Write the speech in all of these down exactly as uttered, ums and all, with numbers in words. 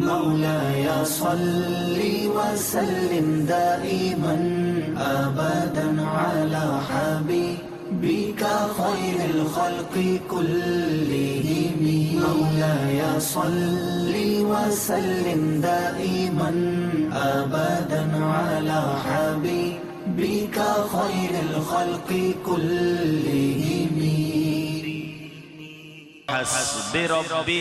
मौलाया सल्ली व सल्लिम दाइमन अबदन अला हबीबिका खैरिल खल्क़ि कुल्लिहिम। मौलाया सल्ली व सल्लिम दाइमन अबदन अला हबीबिका खैरिल खल्क़ि कुल्लिहिम। हस्बी रब्बी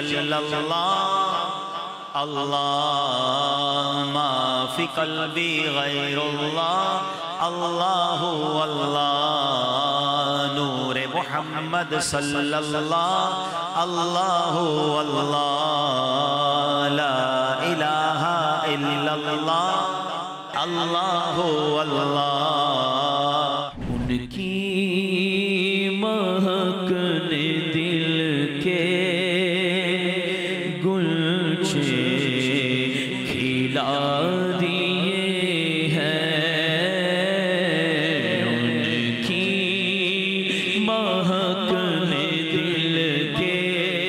जल्लल्लाह अल्लाह मा फी क़ल्बी गैरुल्लाह अल्लाहु अल्लाह नूरे मुहम्मद सल्लल्लाह अल्लाहु अल्लाह ला इलाहा इल्लल्लाह अल्लाहु अल्लाह। उनकी महक ने दिल के गुलचे खिला दिए हैं। उनकी महक ने दिल के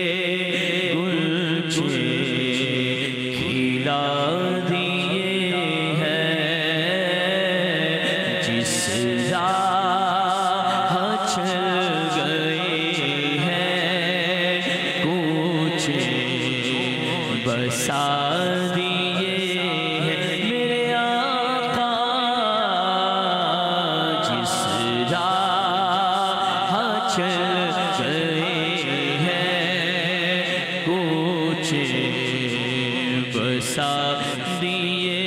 गुलचे खिला दिए हैं। जिस राह चल गए हैं कुछ बसा दिए हैं मेरे आका। जिस राह चल गए हैं कुछ बसा दिए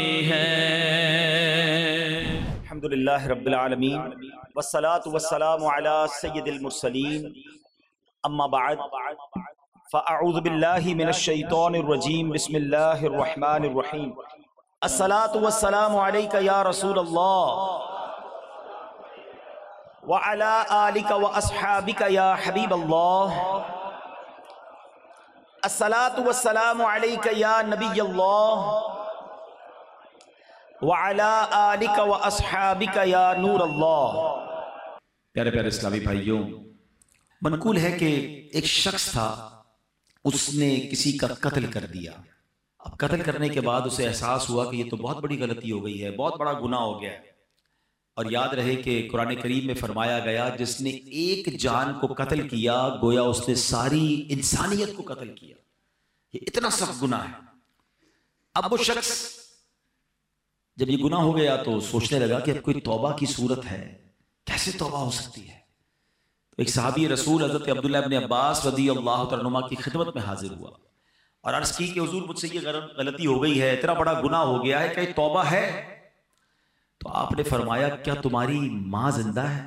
हैं। अल्हम्दुलिल्लाह रब्बिल आलमीन वस्सलातु वस्सलामु अला सय्यिदिल मुरसलीन अम्मा बअद फ़अऊज़ु बिल्लाहि मिनश शैतानिर रजीम बिस्मिल्लाहिर रहमानिर रहीम। अस्सलातु वस्सलामु अलैका या रसूलल्लाह व अला आलिका व अस्हाबिका या हबीबल्लाह। अस्सलातु वस्सलामु अलैका या नबियल्लाह व अला आलिका व अस्हाबिका या नूरल्लाह। प्यारे प्यारे इस्लामी भाइयों, मनकूल है कि एक शख्स था, उसने किसी का कत्ल कर दिया। अब कत्ल करने के बाद उसे एहसास हुआ कि ये तो बहुत बड़ी गलती हो गई है, बहुत बड़ा गुनाह हो गया है। और याद रहे कि कुरान करीम में फरमाया गया, जिसने एक जान को कत्ल किया गोया उसने सारी इंसानियत को कत्ल किया। ये इतना सख्त गुनाह है। अब वो शख्स जब ये गुनाह हो गया तो सोचने लगा कि अब कोई तौबा की सूरत है, कैसे तौबा हो सकती है। तो एक सहाबी रसूल हज़रत अब्दुल्लाह इब्न अब्बास रज़ी अल्लाह तआला अन्हुमा की खिदमत में हाजिर हुआ और अर्ज की कि हुजूर मुझसे ये गलती हो गई है, इतना बड़ा गुनाह हो गया है, क्या तौबा है? तो आपने फरमाया, क्या तुम्हारी माँ जिंदा है?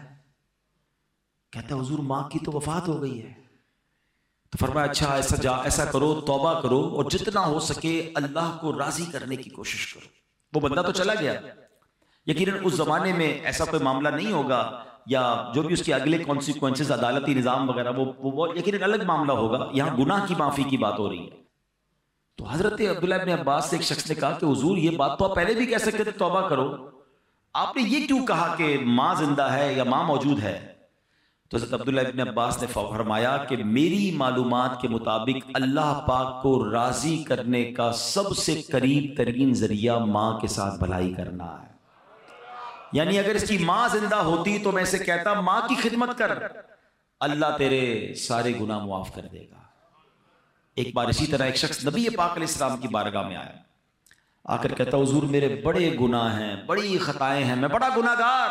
कहता हुजूर माँ की तो वफात हो गई है। तो फरमाया, अच्छा ऐसा जा ऐसा करो, तौबा करो और जितना हो सके अल्लाह को राजी करने की कोशिश करो। वो बंदा तो चला गया, यकीनन उस जमाने में ऐसा कोई मामला नहीं होगा, या जो भी उसके अगले कॉन्सिक्वेंसेस अदालती निज़ाम वगैरह वो वो यकीनन अलग मामला होगा। यहाँ गुनाह की माफी की बात हो रही है। तो हजरत अब्दुल्ला इब्न अब्बास से एक शख्स ने कहा कि हुजूर ये बात तो आप पहले भी कह सकते थे, तौबा करो, आपने ये क्यों कहा कि माँ जिंदा है या माँ मौजूद है? तो हज़रत अब्दुल्ला इब्न अब्बास ने फरमाया कि मेरी मालूमात के मुताबिक अल्लाह पाक को राजी करने का सबसे करीब तरीन जरिया माँ के साथ भलाई करना है। यानी अगर इसकी माँ जिंदा होती तो मैं इसे कहता माँ की खिदमत कर, अल्लाह तेरे सारे गुनाह मुआफ कर देगा। एक बार इसी तरह एक शख्स नबी पाक अलैहिस्सलाम की बारगाह में आया, आकर कहता हुजूर मेरे बड़े गुनाह हैं, बड़ी खताएं हैं, मैं बड़ा गुनाहगार,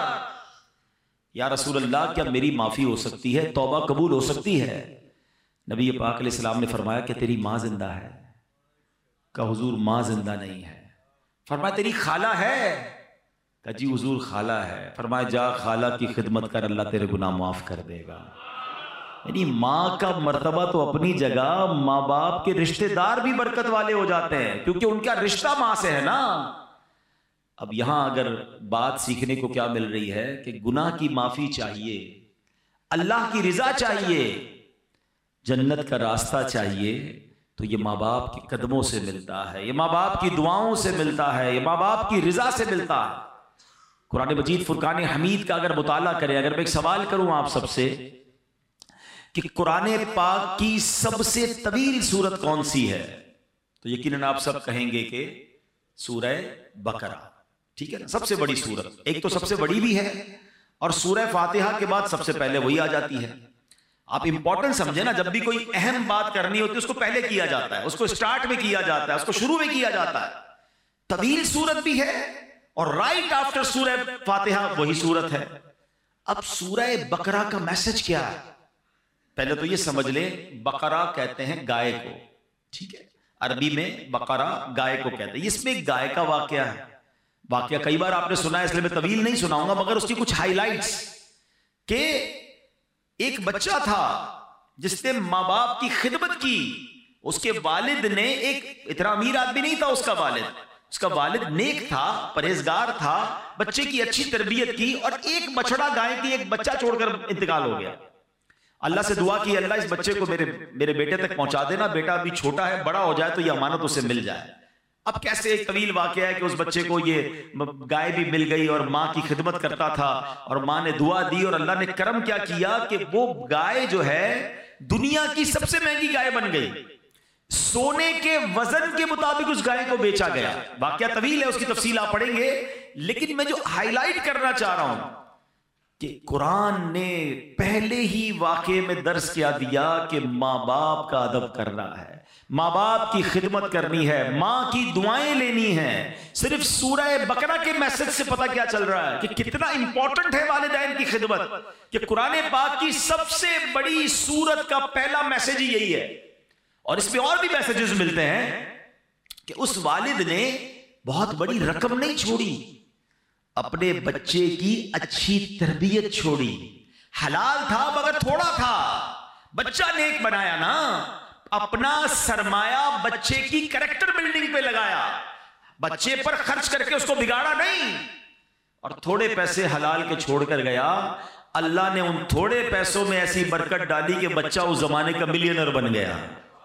या रसूल अल्लाह क्या मेरी माफी हो सकती है, तौबा कबूल हो सकती है? नबी पाक अलैहिस्सलाम ने फरमाया कि तेरी माँ जिंदा है। कहा हुजूर माँ जिंदा नहीं है। फरमाया तेरी खाला है? कहा जी हुजूर खाला है। फरमाया जा खाला की खिदमत कर, अल्लाह तेरे गुनाह माफ कर देगा। यानी माँ का मर्तबा तो अपनी जगह, माँ बाप के रिश्तेदार भी बरकत वाले हो जाते हैं क्योंकि उनका रिश्ता माँ से है ना। अब यहां अगर बात सीखने को क्या मिल रही है कि गुनाह की माफी चाहिए, अल्लाह की रिजा चाहिए, जन्नत का रास्ता चाहिए, तो ये माँ बाप के कदमों से मिलता है, ये माँ बाप की दुआओं से मिलता है, ये माँ बाप की रिजा से मिलता है। कुरान मजीद फुरकान हमीद का अगर मुताला करें, अगर मैं एक सवाल करूं आप सबसे कि कुरान पाक की सबसे तवील सूरत कौन सी है, तो यकीनन आप सब कहेंगे कि सूरह बकरा, ठीक है ना, सबसे बड़ी सूरत। एक तो सबसे बड़ी भी है और सूरह फातिहा के बाद सबसे पहले वही आ जाती है। आप इंपॉर्टेंट समझे ना, जब भी कोई अहम बात करनी होती है उसको पहले किया जाता है, उसको स्टार्ट में किया जाता है, उसको शुरू में किया जाता है। तवील सूरत भी है और राइट आफ्टर सूरह फातिहा वही सूरत है। अब सूरह बकरा का मैसेज क्या है? पहले तो ये समझ ले, बकरा कहते हैं गाय को, ठीक है, अरबी में बकरा गाय को कहते हैं। इसमें गाय का वाकया है। वाकया कई बार आपने सुना है, इसलिए मैं तवील नहीं सुनाऊंगा, मगर उसकी कुछ हाइलाइट्स के एक बच्चा था जिसने माँ बाप की खिदमत की। उसके वालिद ने, एक इतना अमीर आदमी नहीं था उसका वालिद, उसका वालिद नेक था, परहेजगार था, बच्चे की अच्छी तरबियत की और एक बछड़ा गाय की एक बच्चा छोड़कर इंतकाल हो गया। अल्लाह से दुआ की, अल्लाह इस बच्चे को मेरे मेरे बेटे तक पहुंचा देना, बेटा अभी छोटा है, बड़ा हो जाए तो ये अमानत उसे मिल जाए। अब कैसे एक तवील वाकया है कि उस बच्चे को ये गाय भी मिल गई और माँ की खिदमत करता था और माँ ने दुआ दी और अल्लाह ने करम क्या किया कि वो गाय जो है दुनिया की सबसे महंगी गाय बन गई। सोने के वजन के मुताबिक उस गाय को बेचा गया। वाकया तवील है, उसकी तफसील आप पढ़ेंगे, लेकिन मैं जो हाईलाइट करना चाह रहा हूं कि कुरान ने पहले ही वाकये में दर्ज क्या दिया कि माँ बाप का अदब करना है, माँ बाप की खिदमत करनी है, माँ की दुआएं लेनी है। सिर्फ सूरह बकरा के मैसेज से पता क्या चल रहा है कि कितना इंपॉर्टेंट है वालिदैन की खिदमत, कि कुरान पाक की सबसे बड़ी सूरत का पहला मैसेज ही यही है। और इसमें और भी मैसेजेस मिलते हैं कि उस वालिद ने बहुत बड़ी रकम नहीं छोड़ी, अपने बच्चे की अच्छी तरबियत छोड़ी। हलाल था मगर थोड़ा था, बच्चा नेक बनाया ना, अपना सरमाया बच्चे की कैरेक्टर बिल्डिंग पे लगाया, बच्चे पर खर्च करके उसको बिगाड़ा नहीं और थोड़े पैसे हलाल के छोड़कर गया। अल्लाह ने उन थोड़े पैसों में ऐसी बरकत डाली कि बच्चा उस जमाने का मिलियनर बन गया।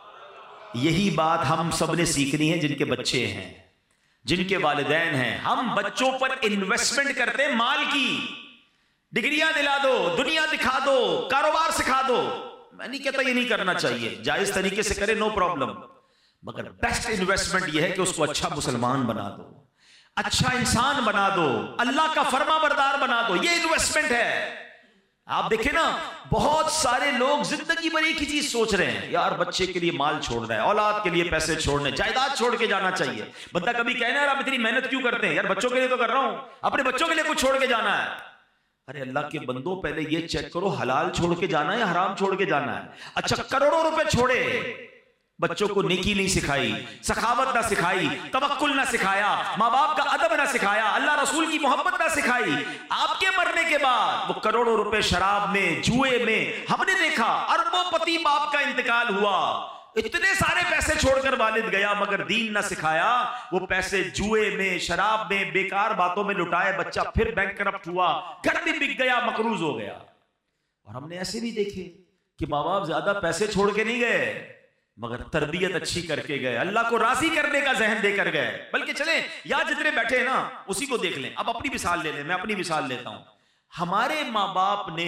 यही बात हम सब ने सीखनी है, जिनके बच्चे हैं, जिनके वालिदैन हैं। हम बच्चों पर इन्वेस्टमेंट करते हैं, माल की, डिग्रियां दिला दो, दुनिया दिखा दो, कारोबार सिखा दो। मैं नहीं कहता ये नहीं करना चाहिए, जायज तरीके से करे, नो प्रॉब्लम, मगर बेस्ट इन्वेस्टमेंट ये है कि उसको अच्छा मुसलमान बना दो, अच्छा इंसान बना दो, अल्लाह का फर्मा बरदार बना दो। ये इन्वेस्टमेंट है। आप देखें ना, बहुत सारे लोग जिंदगी भर एक ही चीज सोच रहे हैं, यार बच्चे के लिए माल छोड़ना है, औलाद के लिए पैसे छोड़ने, जायदाद छोड़ के जाना चाहिए। बंदा कभी कहना यार आप इतनी मेहनत क्यों करते हैं? यार बच्चों के लिए तो कर रहा हूं, अपने बच्चों के लिए कुछ छोड़ के जाना है। अरे अल्लाह के बंदो, पहले ये चेक करो हलाल छोड़ के जाना है या हराम छोड़ के जाना है। अच्छा, करोड़ों रुपए छोड़े, बच्चों को नेकी नहीं सिखाई, सखावत ना सिखाई, तवक्कुल ना सिखाया, माँ बाप का अदब ना सिखाया, अल्लाह रसूल की मोहब्बत ना सिखाई। आपके मरने के बाद वो करोड़ों रुपए शराब में, जुए में, हमने देखा अरबों-पति बाप का इंतकाल हुआ, इतने सारे पैसे छोड़कर वालिद गया मगर दीन ना सिखाया। वो पैसे जुए में, शराब में, बेकार बातों में लुटाए, बच्चा फिर बैंकरप्ट हुआ, घर भी बिक गया, मकरूज हो गया। और हमने ऐसे भी देखे कि माँ बाप ज्यादा पैसे छोड़ के नहीं गए मगर तरबियत अच्छी करके गए, अल्लाह को राजी करने का जहन देकर गए। बल्कि चले या जितने बैठे हैं ना उसी को देख लें। अब अपनी मिसाल ले लें, मैं अपनी मिसाल लेता हूं। हमारे माँ बाप ने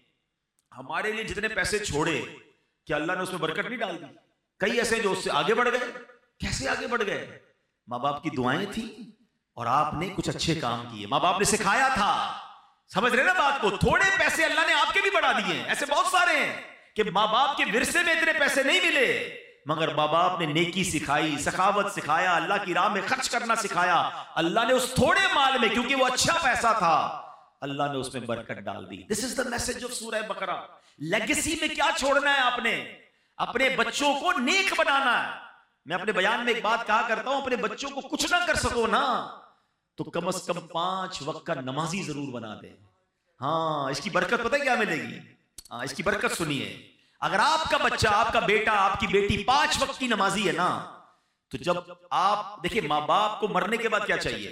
हमारे लिए जितने पैसे छोड़े, क्या अल्लाह ने उसमें बरकत नहीं डाल दी? कई ऐसे जो उससे आगे बढ़ गए। कैसे आगे बढ़ गए? माँ बाप की दुआएं थी और आपने कुछ अच्छे काम किए, माँ बाप ने सिखाया था। समझ रहे ना बात को? थोड़े पैसे अल्लाह ने आपके भी बढ़ा दिए। ऐसे बहुत सारे हैं कि माँ बाप के विरसे में इतने पैसे नहीं मिले मगर माँ बाप ने नेकी सिखाई, सखावत सिखाया, अल्लाह की राह में खर्च करना सिखाया। अल्लाह ने उस थोड़े माल में, क्योंकि वो अच्छा पैसा था, अल्लाह ने उसमें बरकत डाल दी। This is the message of सूरह बकरा। लेगेसी में क्या छोड़ना है आपने? अपने बच्चों को नेक बनाना है। मैं अपने बयान में एक बात कहा करता हूं, अपने बच्चों को कुछ ना कर सको ना तो कम से कम पांच वक्त का नमाजी जरूर बना दे। हाँ, इसकी बरकत पता है क्या मिलेगी? हाँ, इसकी बरकत सुनिए। अगर आपका बच्चा, आपका बेटा, आपकी बेटी पांच वक्त की नमाजी है ना, तो जब आप देखिए, माँ बाप को मरने के बाद क्या चाहिए?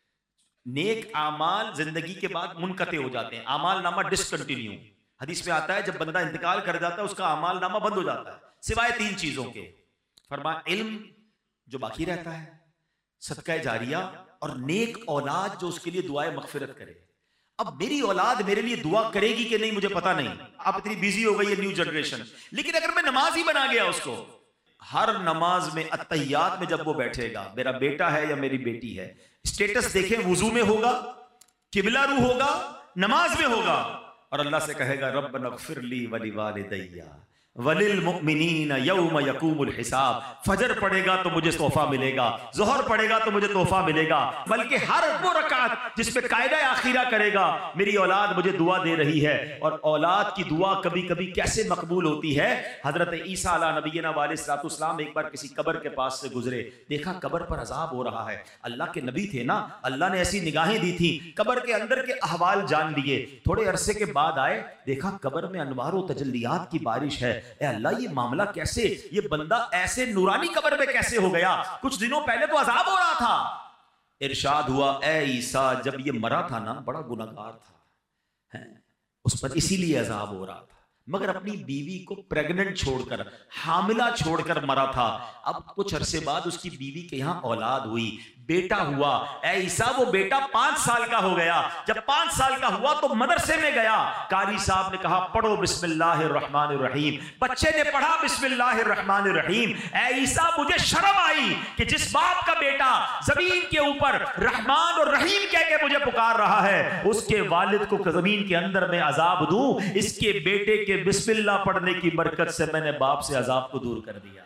नेक आमाल जिंदगी के बाद मुनकते हो जाते हैं, आमाल नामा डिसकंटिन्यू। हदीस में आता है जब बंदा इंतकाल कर जाता है उसका आमाल नामा बंद हो जाता है, सिवाय तीन चीजों के। फरमाया इल्म जो बाकी रहता है, सदका जारिया और नेक औलाद जो उसके लिए दुआए मगफिरत करे। अब मेरी औलाद मेरे लिए दुआ करेगी कि नहीं मुझे पता नहीं, आप इतनी बिजी हो गई है न्यू जनरेशन, लेकिन अगर मैं नमाज ही बना गया उसको, हर नमाज में अत्तहियात में जब वो बैठेगा, मेरा बेटा है या मेरी बेटी है, स्टेटस देखें, वुजू में होगा, किबला रू होगा, नमाज में होगा, और अल्लाह से कहेगा रब्बना ग़फ़िरली वली वालिदैया वलिल मुमिनीन यौम यक़ूमुल हिसाब। फजर पढ़ेगा तो मुझे तोहफा मिलेगा, ज़ोहर पढ़ेगा तो मुझे तोहफा मिलेगा, बल्कि हर वो रकात जिसमें कायदा आखिरा करेगा मेरी औलाद मुझे दुआ दे रही है। और औलाद की दुआ कभी कभी कैसे मकबूल होती है। हजरत ईसा अला नबीना अलैहिस्सलाम एक बार किसी कब्र के पास से गुजरे, देखा कब्र पर अजाब हो रहा है। अल्लाह के नबी थे ना, अल्लाह ने ऐसी निगाहें दी थी, कब्र के अंदर के अहवाल जान लिए। थोड़े अरसे के बाद आए, देखा कब्र में अनवार व तजल्लियात की बारिश है। ए अल्लाह, ये मामला कैसे, ये बंदा ऐसे नूरानी कब्र में कैसे हो गया? कुछ दिनों पहले तो अजाब हो रहा था। इरशाद हुआ, ए ईसा, जब ये मरा था ना, बड़ा गुनहगार था, है उस पर इसीलिए अजाब हो रहा था, मगर अपनी बीवी को प्रेग्नेंट छोड़कर, हामिला छोड़कर मरा था। अब कुछ अरसे बाद उसकी बीवी के यहाँ औलाद हुई, बेटा हुआ। ऐ ईसा, वो बेटा पांच साल का हो गया। जब पांच साल का हुआ तो मदरसे में गया, कारी साहब ने कहा पढ़ो बिस्मिल्लाहिर्रहमानिर्रहीम, बच्चे ने पढ़ा बिस्मिल्लाहिर्रहमानिर्रहीम। ऐ ईसा, मुझे शर्म आई कि जिस बाप का बेटा जमीन के ऊपर रहमान और रहीम कह के मुझे पुकार रहा है, उसके वालिद को जमीन के अंदर में अजाब दूं। इसके बेटे के बिस्मिल्लाह पढ़ने की बरकत से मैंने बाप से अजाब को दूर कर दिया।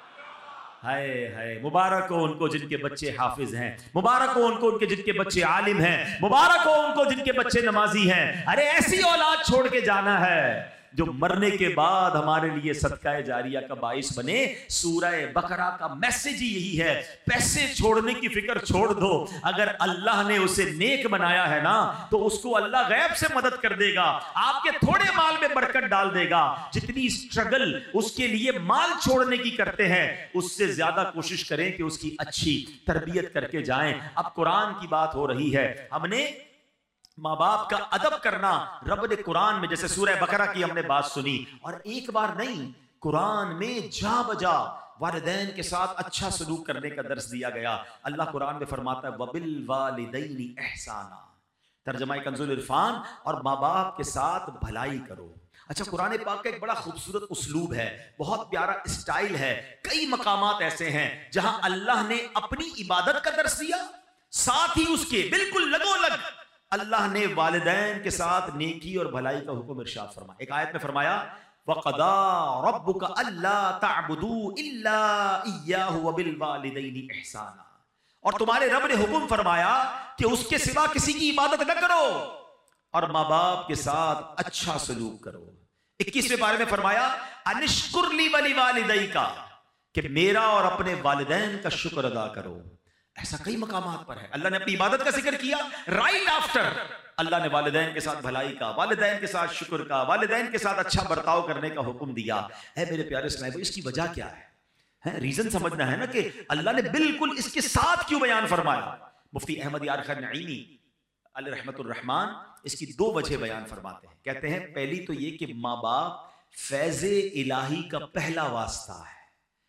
हाय हाय, मुबारक हो उनको जिनके बच्चे हाफिज हैं, मुबारक हो उनको उनके जिनके बच्चे आलिम हैं, मुबारक हो उनको जिनके बच्चे नमाजी हैं। अरे ऐसी औलाद छोड़ के जाना है जो मरने के बाद हमारे लिए सदका जारिया का बाइस बने। सूरह बकरा का मैसेज ही यही है, पैसे छोड़ने की फिक्र छोड़ दो। अगर अल्लाह ने उसे नेक बनाया है ना, तो उसको अल्लाह गैब से मदद कर देगा, आपके थोड़े माल में बरकत डाल देगा। जितनी स्ट्रगल उसके लिए माल छोड़ने की करते हैं, उससे ज्यादा कोशिश करें कि उसकी अच्छी तरबियत करके जाएं। अब कुरान की बात हो रही है, हमने माँ बाप का अदब करना रब ने कुरान में, जैसे सूरह बकरा की हमने बात सुनी, और एक बार नहीं, कुरान में जा बजा वालिदैन के साथ अच्छा सलूक करने का दर्स दिया गया। अल्लाह कुरान में फरमाता है वबिल वालिदैनि एहसाना, तर्जमा कंजुल इरफान, और माँ बाप के साथ भलाई करो। अच्छा, कुरान पाक का एक बड़ा खूबसूरत उस्लूब है, बहुत प्यारा स्टाइल है। कई मकामात ऐसे हैं जहां अल्लाह ने अपनी इबादत का दर्स दिया, साथ ही उसके बिल्कुल लगोलग अल्लाह ने वालिदैन के साथ नेकी और भलाई का हुक्म इरशाद फरमाया। एक आयत में फरमाया वक़दा रब्बुका अल्ला तअबुदू इल्ला इय्याहु व बिल वालिदैनि इहसाना, और तुम्हारे रब ने हुक्म फरमाया कि उसके सिवा किसी की इबादत न करो और माँ बाप के साथ अच्छा सलूक करो। इक्कीसवें पारे में फरमाया अनिश्कुर ली वली वालिदैका, कि मेरा और अपने वालिदैन का शुक्र अदा करो। ऐसा कई मकामात पर है। अल्लाह ने अपनी इबादत का जिक्र किया, राइट आफ्टर अल्लाह ने वालिदैन के साथ भलाई का, वालिदैन के साथ शुक्र का, वालिदैन के साथ अच्छा बर्ताव करने का हुक्म दिया है। मेरे प्यारे इस्लामी, इसकी वजह क्या है? है रीजन समझना है ना कि अल्लाह ने बिल्कुल इसके साथ क्यों बयान फरमाया। मुफ्ती अहमद यार खान नईमी अलैहि रहमतुर रहमान इसकी दो वजह बयान फरमाते हैं। कहते हैं पहली तो ये कि माँ बाप फैज़े इलाही का पहला वास्ता है।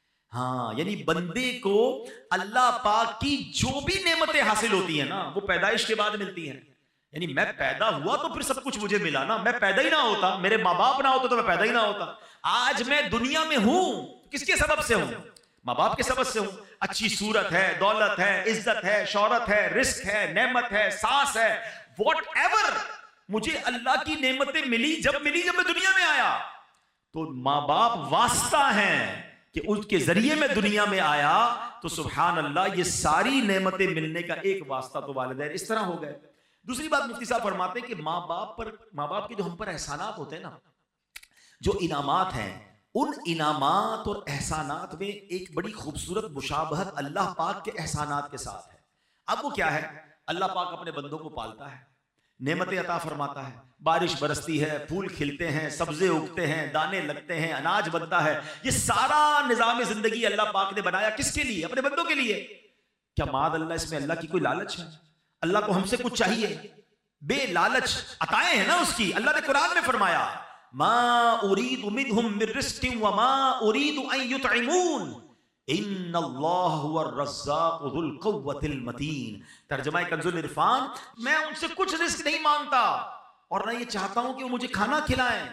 हाँ, यानी बंदे को अल्लाह पाक की जो भी नेमतें हासिल होती है ना, वो पैदाइश के बाद मिलती हैं। यानी मैं पैदा हुआ तो फिर सब कुछ मुझे मिला ना, मैं पैदा ही ना होता, मेरे माँ बाप ना होते तो मैं पैदा ही ना होता। आज मैं दुनिया में हूं, किसके सबब से हूं? माँ बाप के सबब से हूं। अच्छी सूरत है, दौलत है, इज्जत है, शौहरत है, रिस्क है, नेमत है, सांस है, वॉट एवर, मुझे अल्लाह की नेमतें मिली जब मिली जब मैं दुनिया में आया। तो माँ बाप वास्ता हैं कि उसके जरिए में दुनिया में आया, तो सुभान अल्लाह, ये सारी नेमतें मिलने का एक वास्ता तो वालिदैन इस तरह हो गए। दूसरी बात मुफ्ती साहब फरमाते हैं कि माँ बाप पर, माँ बाप के जो हम पर एहसानात होते हैं ना, जो इनामात हैं, उन इनामात और एहसानात में एक बड़ी खूबसूरत मुशाबहत अल्लाह पाक के एहसानात के साथ है। अब वो क्या है? अल्लाह पाक अपने बंदों को पालता है, नेमतें अता फरमाता है, बारिश बरसती है, फूल खिलते हैं, सब्जे उगते हैं, दाने लगते हैं, अनाज बनता है। ये सारा निज़ाम जिंदगी अल्लाह पाक ने बनाया किसके लिए? अपने बंदों के लिए। क्या माद अल्लाह इसमें अल्लाह की कोई लालच है? अल्लाह को हमसे कुछ चाहिए? बे लालच अताएं हैं ना उसकी। अल्लाह ने कुरान में फरमाया मा उरीदु मिनहुम मिर रिज़्क़िन व मा उरीदु अन युतइमून इन्नल्लाह हुवर रज़्ज़ाक़ु ज़ुल क़ुव्वतिल मतीन। तर्जुमा कंजुल इरफान, मैं उनसे कुछ रिस्क नहीं मांगता और ना ये चाहता हूं कि वो मुझे खाना खिलाएं,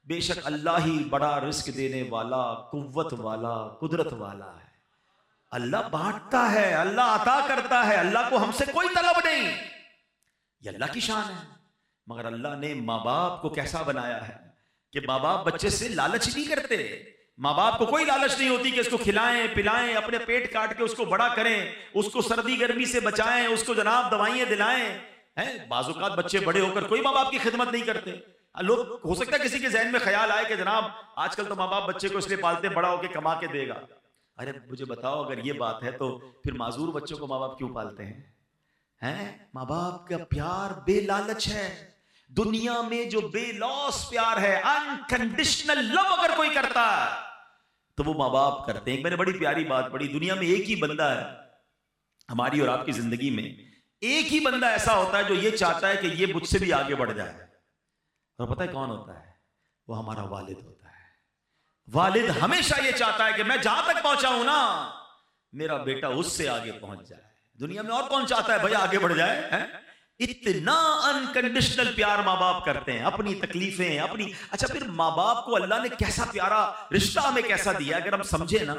बेशक अल्लाह ही बड़ा रिस्क देने वाला, कुव्वत वाला, कुदरत वाला है। अल्लाह बांटता है, अल्लाह अता करता है, अल्लाह को हमसे कोई तलब नहीं, ये अल्लाह की शान है। मगर अल्लाह ने माँ बाप को कैसा बनाया है कि माँ बाप बच्चे से लालच नहीं करते। माँ बाप को कोई लालच नहीं होती कि इसको खिलाएं पिलाएं, अपने पेट काट के उसको बड़ा करें, उसको सर्दी गर्मी से बचाएं, उसको जनाब दवाइयां दिलाएं। हैं बाजुकात बच्चे बड़े होकर कोई माँ बाप की खिदमत नहीं करते। लोग, हो सकता है किसी के जहन में ख्याल आए कि जनाब आजकल तो माँ बाप बच्चे को इसलिए पालते बड़ा होकर कमा के देगा। अरे मुझे बताओ, अगर ये बात है तो फिर माजूर बच्चों को माँ बाप क्यों पालते हैं? हैं माँ बाप का प्यार बेलालच है। दुनिया में जो बेलॉस प्यार है, अनकंडीशनल लव अगर कोई करता है तो वो माँ बाप करते हैं। एक मैंने बड़ी प्यारी बात पढ़ी, दुनिया में एक ही बंदा है हमारी और आपकी जिंदगी में, एक ही बंदा ऐसा होता है जो ये चाहता है कि ये मुझसे भी आगे बढ़ जाए। और पता है कौन होता है? वो हमारा वालिद होता है। वालिद हमेशा ये चाहता है कि मैं जहां तक पहुंचा हूं ना, मेरा बेटा उससे आगे पहुंच जाए। दुनिया में और कौन चाहता है भैया आगे बढ़ जाए? है? इतना अनकंडीशनल प्यार माँ बाप करते हैं, अपनी तकलीफें अपनी। अच्छा, फिर माँ बाप को अल्लाह ने कैसा प्यारा रिश्ता हमें कैसा दिया, अगर हम समझे ना।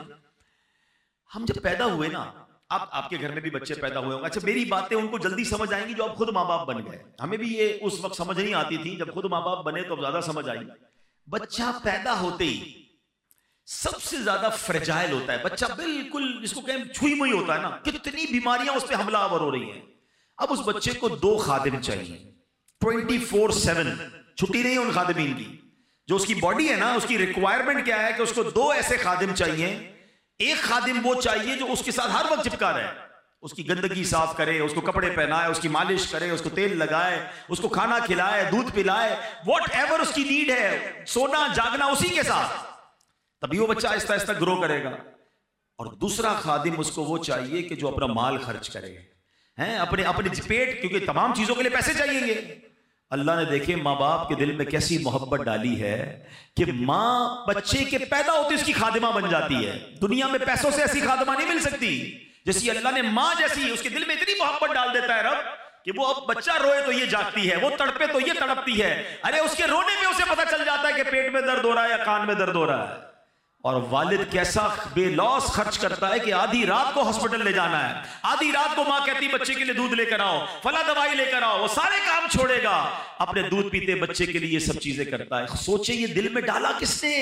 हम जब पैदा हुए ना, आप आपके घर में भी बच्चे पैदा हुए होंगे। अच्छा, मेरी बातें उनको जल्दी समझ आएंगी जो आप खुद माँ बाप बन गए। हमें भी ये उस वक्त समझ नहीं आती थी, जब खुद माँ बाप बने तो ज्यादा समझ आई। बच्चा पैदा होते ही सबसे ज्यादा फ्रेजाइल होता है बच्चा, बिल्कुल इसको कहें छुई मुई होता है ना, कितनी बीमारियां उस पर हमलावर हो रही हैं। अब उस बच्चे को दो खादिम चाहिए, ट्वेंटी फोर सेवन, छुट्टी नहीं है उन खादिमीन की। जो उसकी बॉडी है ना, उसकी रिक्वायरमेंट क्या है कि उसको दो ऐसे खादिम चाहिए। एक खादिम वो चाहिए जो उसके साथ हर वक्त चिपका रहे, उसकी गंदगी साफ करे, उसको कपड़े पहनाए, उसकी मालिश करे, उसको तेल लगाए, उसको खाना खिलाए, दूध पिलाए, वॉट एवर उसकी नीड है, सोना जागना उसी के साथ, तभी वो बच्चा आहिस्ता आहिस्ता ग्रो करेगा। और दूसरा खादिम उसको वो चाहिए कि जो अपना माल खर्च करे, हैं अपने अपने पेट, क्योंकि तमाम चीजों के लिए पैसे चाहिएंगे। अल्लाह ने देखे माँ बाप के दिल में कैसी मोहब्बत डाली है कि माँ बच्चे के पैदा होते उसकी खादिमा बन जाती है। दुनिया में पैसों से ऐसी खादिमा नहीं मिल सकती जैसी अल्लाह ने माँ जैसी, उसके दिल में इतनी मोहब्बत डाल देता है रब कि वो अब बच्चा रोए तो ये जागती है, वो तड़पे तो ये तड़पती है। अरे उसके रोने में उसे पता चल जाता है कि पेट में दर्द हो रहा है या कान में दर्द हो रहा है। और वालिद कैसा बेलौस खर्च करता है कि आधी रात को हॉस्पिटल ले जाना है, आधी रात को माँ कहती बच्चे के लिए दूध लेकर आओ, फला दवाई लेकर आओ, वो सारे काम छोड़ेगा, अपने दूध पीते बच्चे के लिए ये सब चीजें करता है। सोचे ये दिल में डाला किसने?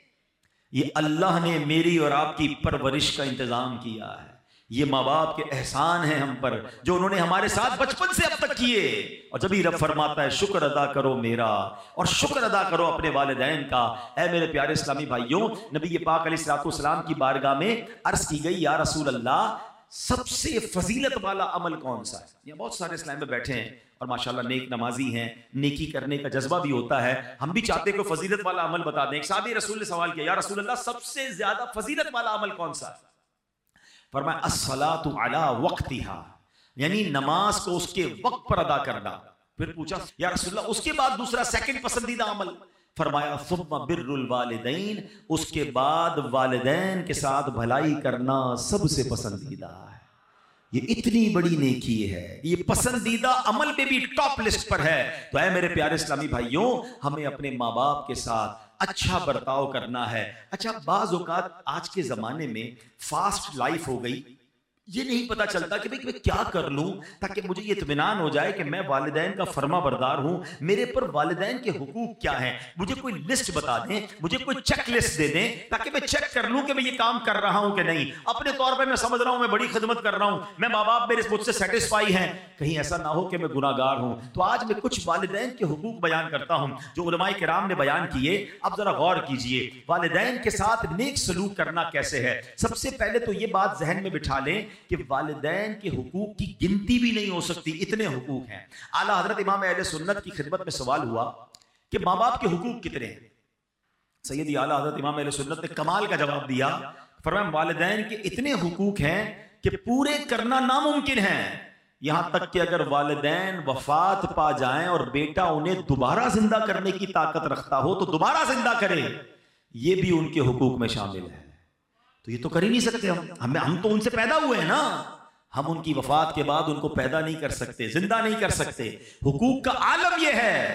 ये अल्लाह ने मेरी और आपकी परवरिश का इंतजाम किया है। ये माँ बाप के एहसान हैं हम पर जो उन्होंने हमारे साथ बचपन से अब तक किए। और जब ही रब फरमाता है शुक्र अदा करो मेरा और शुक्र अदा करो अपने वालिदैन का। ऐ मेरे प्यारे इस्लामी भाइयों, नबी पाक अलैहिस्सलाम की बारगाह में अर्ज की गई, या रसूल अल्लाह, सबसे फजीलत वाला अमल कौन सा है? ये बहुत सारे इस्लाम में बैठे हैं और माशाल्लाह नेक नमाजी हैं, नेकी करने का जज्बा भी होता है। हम भी चाहते हैं कोई फजीलत वाला अमल बता दें। एक साहबी रसूल ने सवाल किया, या रसूल अल्लाह, सबसे ज्यादा फजीलत वाला अमल कौन सा है? फरमाया अस्सलातु अला वक्तिहा, यानी नमाज को उसके वक्त पर अदा करना। फिर पूछा, या रसूलल्लाह, उसके बाद दूसरा सेकंड पसंदीदा अमल? फरमाया सुम्मा बिर्रुल वालिदैन, उसके बाद वालिदैन के साथ भलाई करना सबसे पसंदीदा है। ये इतनी बड़ी नेकी है, ये पसंदीदा अमल पे भी टॉप लिस्ट पर है। तो ऐ मेरे प्यारे इस्लामी भाइयों, हमें अपने माँ बाप के साथ अच्छा बर्ताव करना है। अच्छा, बाज़ औक़ात आज के ज़माने में फास्ट लाइफ हो गई, ये नहीं पता चलता कि भाई मैं क्या कर लूं ताकि मुझे ये इत्मीनान हो जाए कि मैं वालिदैन का फर्मा बरदार हूं, मेरे पर वालिदैन के हुकूक क्या हैं। मुझे कोई लिस्ट बता दें, मुझे कोई चेक लिस्ट दे दें ताकि मैं चेक कर लूं कि मैं ये काम कर रहा हूं कि नहीं। अपने तौर पर मैं समझ रहा हूं मैं बड़ी खिदमत कर रहा हूं, मैं माँ बाप मेरे मुझसे सेटिस्फाई हैं, कहीं ऐसा ना हो कि मैं गुनाहगार हूं। तो आज मैं कुछ वालिदैन के हुकूक बयान करता हूं जो उलमाए किराम ने बयान किए। अब जरा गौर कीजिए, वालिदैन के साथ नेक सलूक करना कैसे है। सबसे पहले तो ये बात जहन में बिठा लें कि वालिदैन के हुकूक की गिनती भी नहीं हो सकती, इतने हुकूक हैं। आला हजरत इमाम अहले सुन्नत की खिदमत में सवाल हुआ कि माँ बाप के हुकूक कितने हैं। सैयदी आला हजरत इमाम अहले सुन्नत ने कमाल का जवाब दिया, फरमाया वालिदैन के इतने हुकूक हैं कि पूरे करना नामुमकिन है। यहां तक कि अगर वालिदैन वफात पा जाएं और बेटा उन्हें दोबारा जिंदा करने की ताकत रखता हो तो दोबारा जिंदा करे, ये भी उनके हुकूक में शामिल है। तो ये तो कर ही नहीं सकते हम हम हम तो उनसे पैदा हुए हैं ना, हम उनकी वफात के बाद उनको पैदा नहीं कर सकते, जिंदा नहीं कर सकते। हुकूक का आलम यह है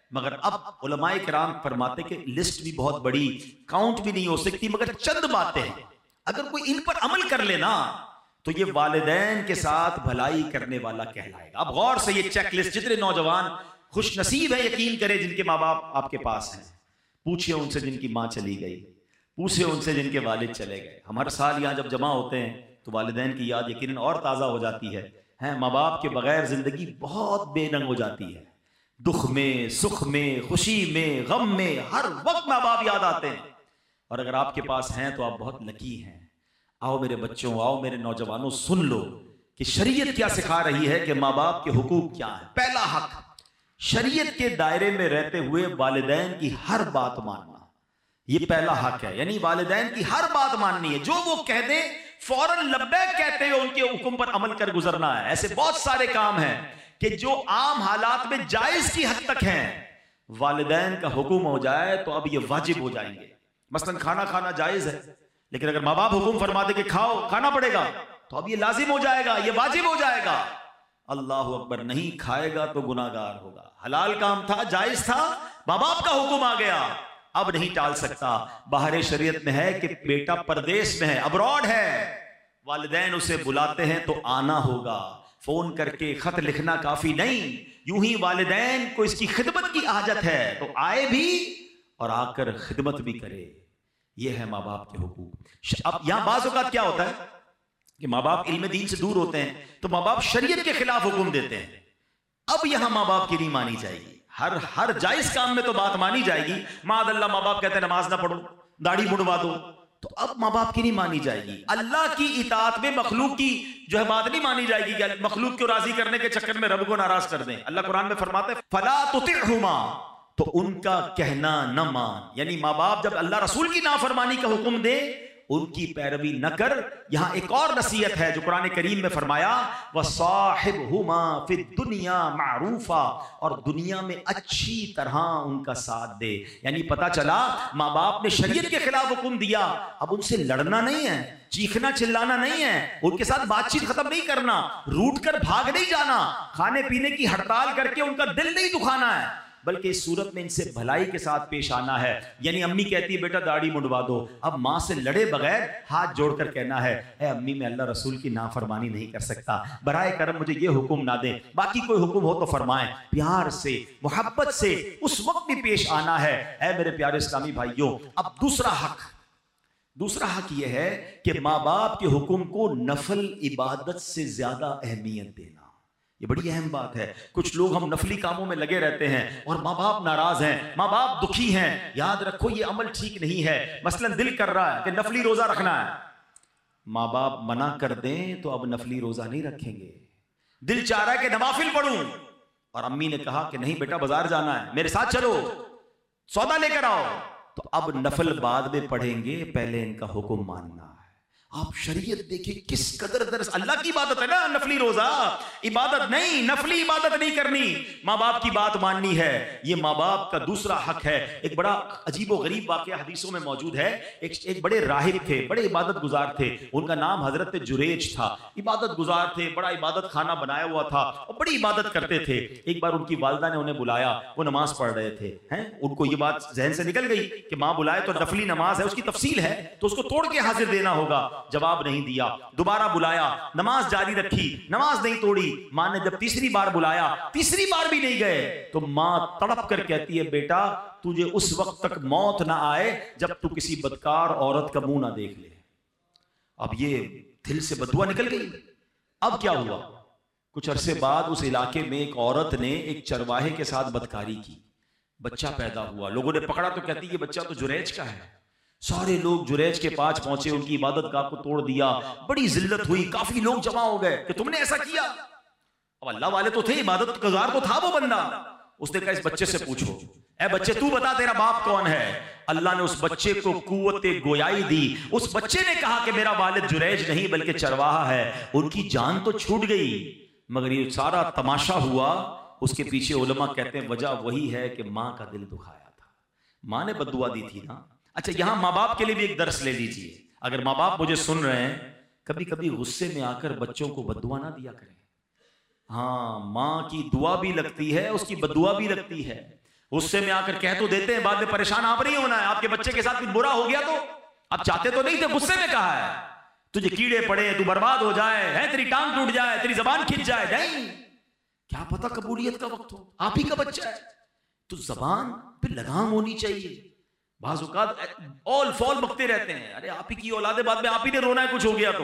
मगर अब उलमाए किराम फरमाते कि लिस्ट भी बहुत बड़ी, काउंट भी नहीं हो सकती, मगर चंद बातें हैं अगर कोई इन पर अमल कर लेना तो ये वालिदैन के साथ भलाई करने वाला कहलाएगा। अब गौर से ये चेकलिस्ट, जितने नौजवान खुश नसीब है यकीन करें जिनके माँ बाप आपके पास हैं, पूछिए उनसे जिनकी माँ चली गई, पूछिए उनसे जिनके वालिद चले गए। हम हर साल यहाँ जब जमा होते हैं तो वालिदैन की याद यकीनन और ताज़ा हो जाती है। हैं माँ बाप के बगैर जिंदगी बहुत बेरंग हो जाती है, दुख में, सुख में, खुशी में, गम में, हर वक्त माँ बाप याद आते हैं। और अगर आपके पास हैं तो आप बहुत लकी हैं। आओ मेरे बच्चों, आओ मेरे नौजवानों, सुन लो कि शरीयत क्या सिखा रही है कि माँ बाप के हुकूक क्या है। पहला हक, शरीयत के दायरे में रहते हुए वालिदैन की हर बात मानना, ये पहला हक है। यानी वालिदैन की हर बात माननी है, जो वो कह दे फौरन लब्बैक कहते हुए उनके हुक्म पर अमल कर गुजरना है। ऐसे बहुत सारे काम हैं कि जो आम हालात में जायज की हद तक हैं, वालिदैन का हुक्म हो जाए तो अब ये वाजिब हो जाएंगे। मसलन खाना खाना जायज है, लेकिन अगर माँ बाप हुक्म फरमा दे कि खाओ, खाना पड़ेगा, तो अब ये लाजिम हो जाएगा, ये वाजिब हो जाएगा। अल्लाह अकबर, नहीं खाएगा तो गुनाहगार होगा। हलाल काम था, जायज था, माँ बाप का हुक्म आ गया, अब नहीं टाल सकता। बाहर शरीयत में है कि बेटा परदेश में है, अब्रॉड है, वालिदैन उसे बुलाते हैं तो आना होगा। फोन करके खत लिखना काफी नहीं, यूं ही वालिदैन को इसकी खिदमत की आदत है तो आए भी और आकर खिदमत भी करे। यह है माँ बाप के हुकूक। अब यहां बाज़ औक़ात क्या होता है कि माँ बाप इल्म दीन से दूर होते हैं तो माँ बाप शरीयत के खिलाफ हुक्म देते हैं। अब यहां माँ बाप की नहीं मानी जाएगी। हर हर जायज काम में तो बात मानी जाएगी। मादल्ला माँ बाप कहते हैं नमाज ना पढ़ो, दाढ़ी मुड़वा दो, तो अब माँ बाप की नहीं मानी जाएगी। अल्लाह की इताअत में मखलूक की जो है बात नहीं मानी जाएगी कि मखलूक को राजी करने के चक्कर में रब को नाराज कर दें। अल्लाह कुरान में फरमाते हैं फला तुतिअहुमा, तो उनका कहना न मान। यानी माँ बाप जब अल्लाह रसूल की नाफरमानी का हुक्म दे उनकी पैरवी न कर। यहां एक और नसीहत है जो कुरान करीम में फरमाया वसाहिबहुमा फिद दुनिया मारूफा, और दुनिया में अच्छी तरह उनका साथ दे। यानी पता चला माँ बाप ने शरीयत के खिलाफ हुक्म दिया, अब उनसे लड़ना नहीं है, चीखना चिल्लाना नहीं है, उनके साथ बातचीत खत्म नहीं करना, रूठ कर भाग नहीं जाना, खाने पीने की हड़ताल करके उनका दिल नहीं दुखाना है, बल्कि इस सूरत में इनसे भलाई के साथ पेश आना है। यानी अम्मी कहती है बेटा दाढ़ी मुंडवा दो, अब माँ से लड़े बगैर हाथ जोड़कर कहना है ए अम्मी मैं अल्लाह रसूल की नाफरमानी नहीं कर सकता, बराए करम मुझे ये हुक्म ना दे, बाकी कोई हुक्म हो तो फरमाएं। प्यार से मोहब्बत से उस वक्त भी पेश आना है। ए मेरे प्यारे इस्लामी भाइयों, अब दूसरा हक दूसरा हक यह है कि माँ बाप के हुक्म को नफल इबादत से ज्यादा अहमियत देना। ये बड़ी अहम बात है। कुछ लोग हम नफली कामों में लगे रहते हैं और माँ बाप नाराज हैं, माँ बाप दुखी हैं। याद रखो ये अमल ठीक नहीं है। मसलन दिल कर रहा है कि नफली रोजा रखना है, माँ बाप मना कर दें तो अब नफली रोजा नहीं रखेंगे। दिल चाह रहा है कि नवाफिल पढ़ूं और अम्मी ने कहा कि नहीं बेटा बाजार जाना है, मेरे साथ चलो, सौदा लेकर आओ, तो अब नफल बाद में पढ़ेंगे, पहले इनका हुक्म मानना है। आप शरीयत देखिए किस कदर दरस, अल्लाह की इबादत है ना नफली रोजा, इबादत नहीं, नफली इबादत नहीं करनी, माँ बाप की बात माननी है। ये माँ बाप का दूसरा हक है। एक बड़ा अजीब व गरीब वाकया हदीसों में मौजूद है। एक एक बड़े राहिब थे, बड़े इबादत गुजार थे, उनका नाम हजरत जुरेज था। इबादत गुजार थे, बड़ा इबादत खाना बनाया हुआ था और बड़ी इबादत करते थे। एक बार उनकी वालिदा ने उन्हें बुलाया, वो नमाज पढ़ रहे थे हैं, उनको ये बात जहन से निकल गई कि माँ बुलाए तो नफली नमाज है, उसकी तफसील है तो उसको तोड़ के हाजिर देना होगा। जवाब नहीं दिया, दोबारा बुलाया, नमाज जारी रखी, नमाज नहीं तोड़ी। मां ने जब तीसरी बार बुलाया, तीसरी बार भी नहीं गए, तो मां तड़प कर कहती है बेटा तुझे उस वक्त तक मौत ना आए जब तू किसी बदकार औरत का मुंह ना देख ले। अब ये दिल से बदुआ निकल गई। अब क्या हुआ, कुछ अरसे बाद उस इलाके में एक औरत ने एक चरवाहे के साथ बदकारी की, बच्चा पैदा हुआ। लोगों ने पकड़ा तो कहती है बच्चा तो जुरैज का है। सारे लोग जुरैज के पास पहुंचे, उनकी इबादत गाह को तोड़ दिया, बड़ी जिल्लत हुई, काफी लोग जमा हो गए कि तुमने ऐसा किया। अब अल्लाह वाले तो थे, इबादत गुजार तो था वो बंदा। उसने कहा इस बच्चे से पूछो, ए बच्चे तू बता तेरा बाप कौन है। अल्लाह ने उस बच्चे को कुव्वते गोयाई दी। उस बच्चे ने कहा कि मेरा वालिद जुरैज नहीं बल्कि चरवाहा है। उनकी जान तो छूट गई, मगर ये सारा तमाशा हुआ, उसके पीछे उलमा कहते हैं वजह वही है कि माँ का दिल दुखाया था, माँ ने बद्दुआ दी थी ना। अच्छा, यहां माँ बाप के लिए भी एक दर्स ले लीजिए। अगर माँ बाप मुझे सुन रहे हैं, कभी कभी गुस्से में आकर बच्चों को बद्दुआ ना दिया करें। हाँ, माँ की दुआ भी लगती है, उसकी बद्दुआ भी लगती है। गुस्से में आकर कह तो देते हैं, बाद में परेशान आप नहीं होना है। आपके बच्चे के साथ कुछ बुरा हो गया तो आप चाहते तो नहीं थे, गुस्से में कहा है तुझे कीड़े पड़े, तू बर्बाद हो जाए, है तेरी टांग टूट जाए, तेरी जबान खिंच जाए। नहीं, क्या पता कबूलियत का वक्त हो, आप ही का बच्चा है, तो जबान पे लगाम होनी चाहिए। बाज़ औक़ात ऑल फॉल बकते रहते हैं, अरे आप ही की औलादे, बाद में आप ही ने रोना है कुछ हो गया तो।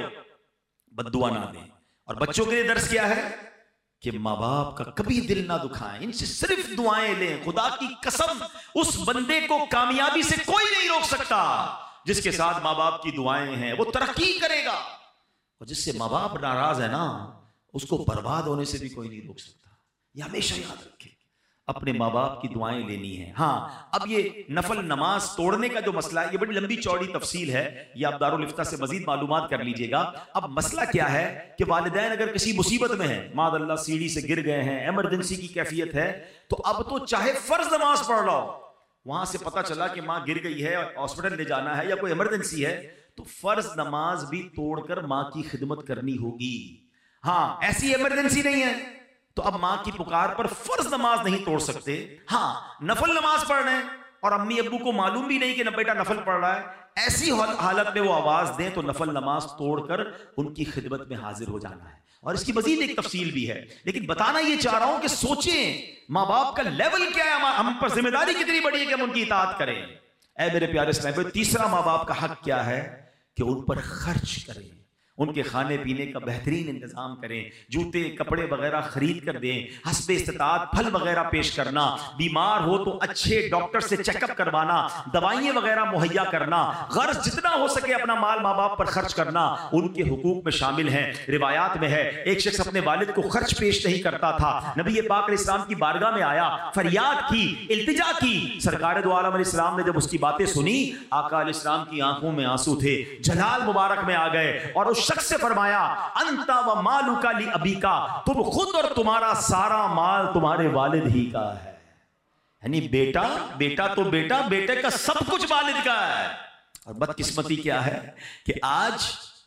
बद्दुआ ना दें। और बच्चों के लिए दर्स क्या है कि माँ बाप का कभी दिल ना दुखाएं, इनसे सिर्फ दुआएं लें। खुदा की कसम, उस बंदे को कामयाबी से कोई नहीं रोक सकता जिसके साथ माँ बाप की दुआएं हैं, वो तरक्की करेगा। और जिससे माँ बाप नाराज है ना, उसको बर्बाद होने से भी कोई नहीं रोक सकता। ये हमेशा याद रखें, अपने माँ बाप की दुआएं लेनी है। हाँ, अब ये नफल नमाज तोड़ने का जो मसला है, ये बड़ी लंबी चौड़ी तफसील है, ये आप दारुल इफ्ता से मजीद मालूमात कर लीजिएगा। अब मसला क्या है कि वालिदैन अगर किसी मुसीबत में है, मादअल्लाह सीढ़ी से गिर गए हैं, इमरजेंसी की कैफियत है, तो अब तो चाहे फर्ज नमाज पढ़ लो, वहां से पता चला कि माँ गिर गई है, हॉस्पिटल ले जाना है या कोई इमरजेंसी है, तो फर्ज नमाज भी तोड़कर माँ की खिदमत करनी होगी। हाँ, ऐसी इमरजेंसी नहीं है तो अब माँ की पुकार पर फर्ज नमाज नहीं तोड़ सकते। हाँ, नफल नमाज पढ़ रहे हैं और अम्मी अब्बू को मालूम भी नहीं कि न बेटा नफल पढ़ रहा है, ऐसी हालत में वो आवाज दें तो नफल नमाज तोड़कर उनकी खिदमत में हाजिर हो जाना है। और इसकी मजीद एक तफसील भी है, लेकिन बताना ये चाह रहा हूं कि सोचें माँ बाप का लेवल क्या है, हम पर जिम्मेदारी कितनी बड़ी है कि हम उनकी इताअत करें। ऐ मेरे प्यारे इस्लामी, तीसरा माँ बाप का हक क्या है कि उन पर खर्च करें, उनके खाने पीने का बेहतरीन इंतजाम करें, जूते कपड़े वगैरह खरीद कर दें, हस्बे इस्तिताअत फल वगैरह पेश करना, बीमार हो तो अच्छे डॉक्टर से चेकअप करवाना, दवाइयाँ वगैरह मुहैया करना, गर्ज जितना हो सके अपना माल माँ बाप पर खर्च करना उनके हुकूक में शामिल है। रिवायात में है एक शख्स अपने वालिद को खर्च पेश नहीं करता था, नबी पाक अलैहिस्सलाम की बारगाह में आया, फरियाद की, इल्तिजा की। सरकार दो आलम अलैहिस्सलाम ने जब उसकी बातें सुनी, आका अलैहिस्सलाम की आंखों में आंसू थे, जलाल मुबारक में आ गए और उस शख्स से फरमाया, अंता व मालुका ली अबीका, तुम खुद और तुम्हारा सारा माल तुम्हारे वालिद ही का है। यानी बेटा बेटा तो बेटा, बेटे का सब कुछ वालिद का है। और बदकिस्मती क्या है कि आज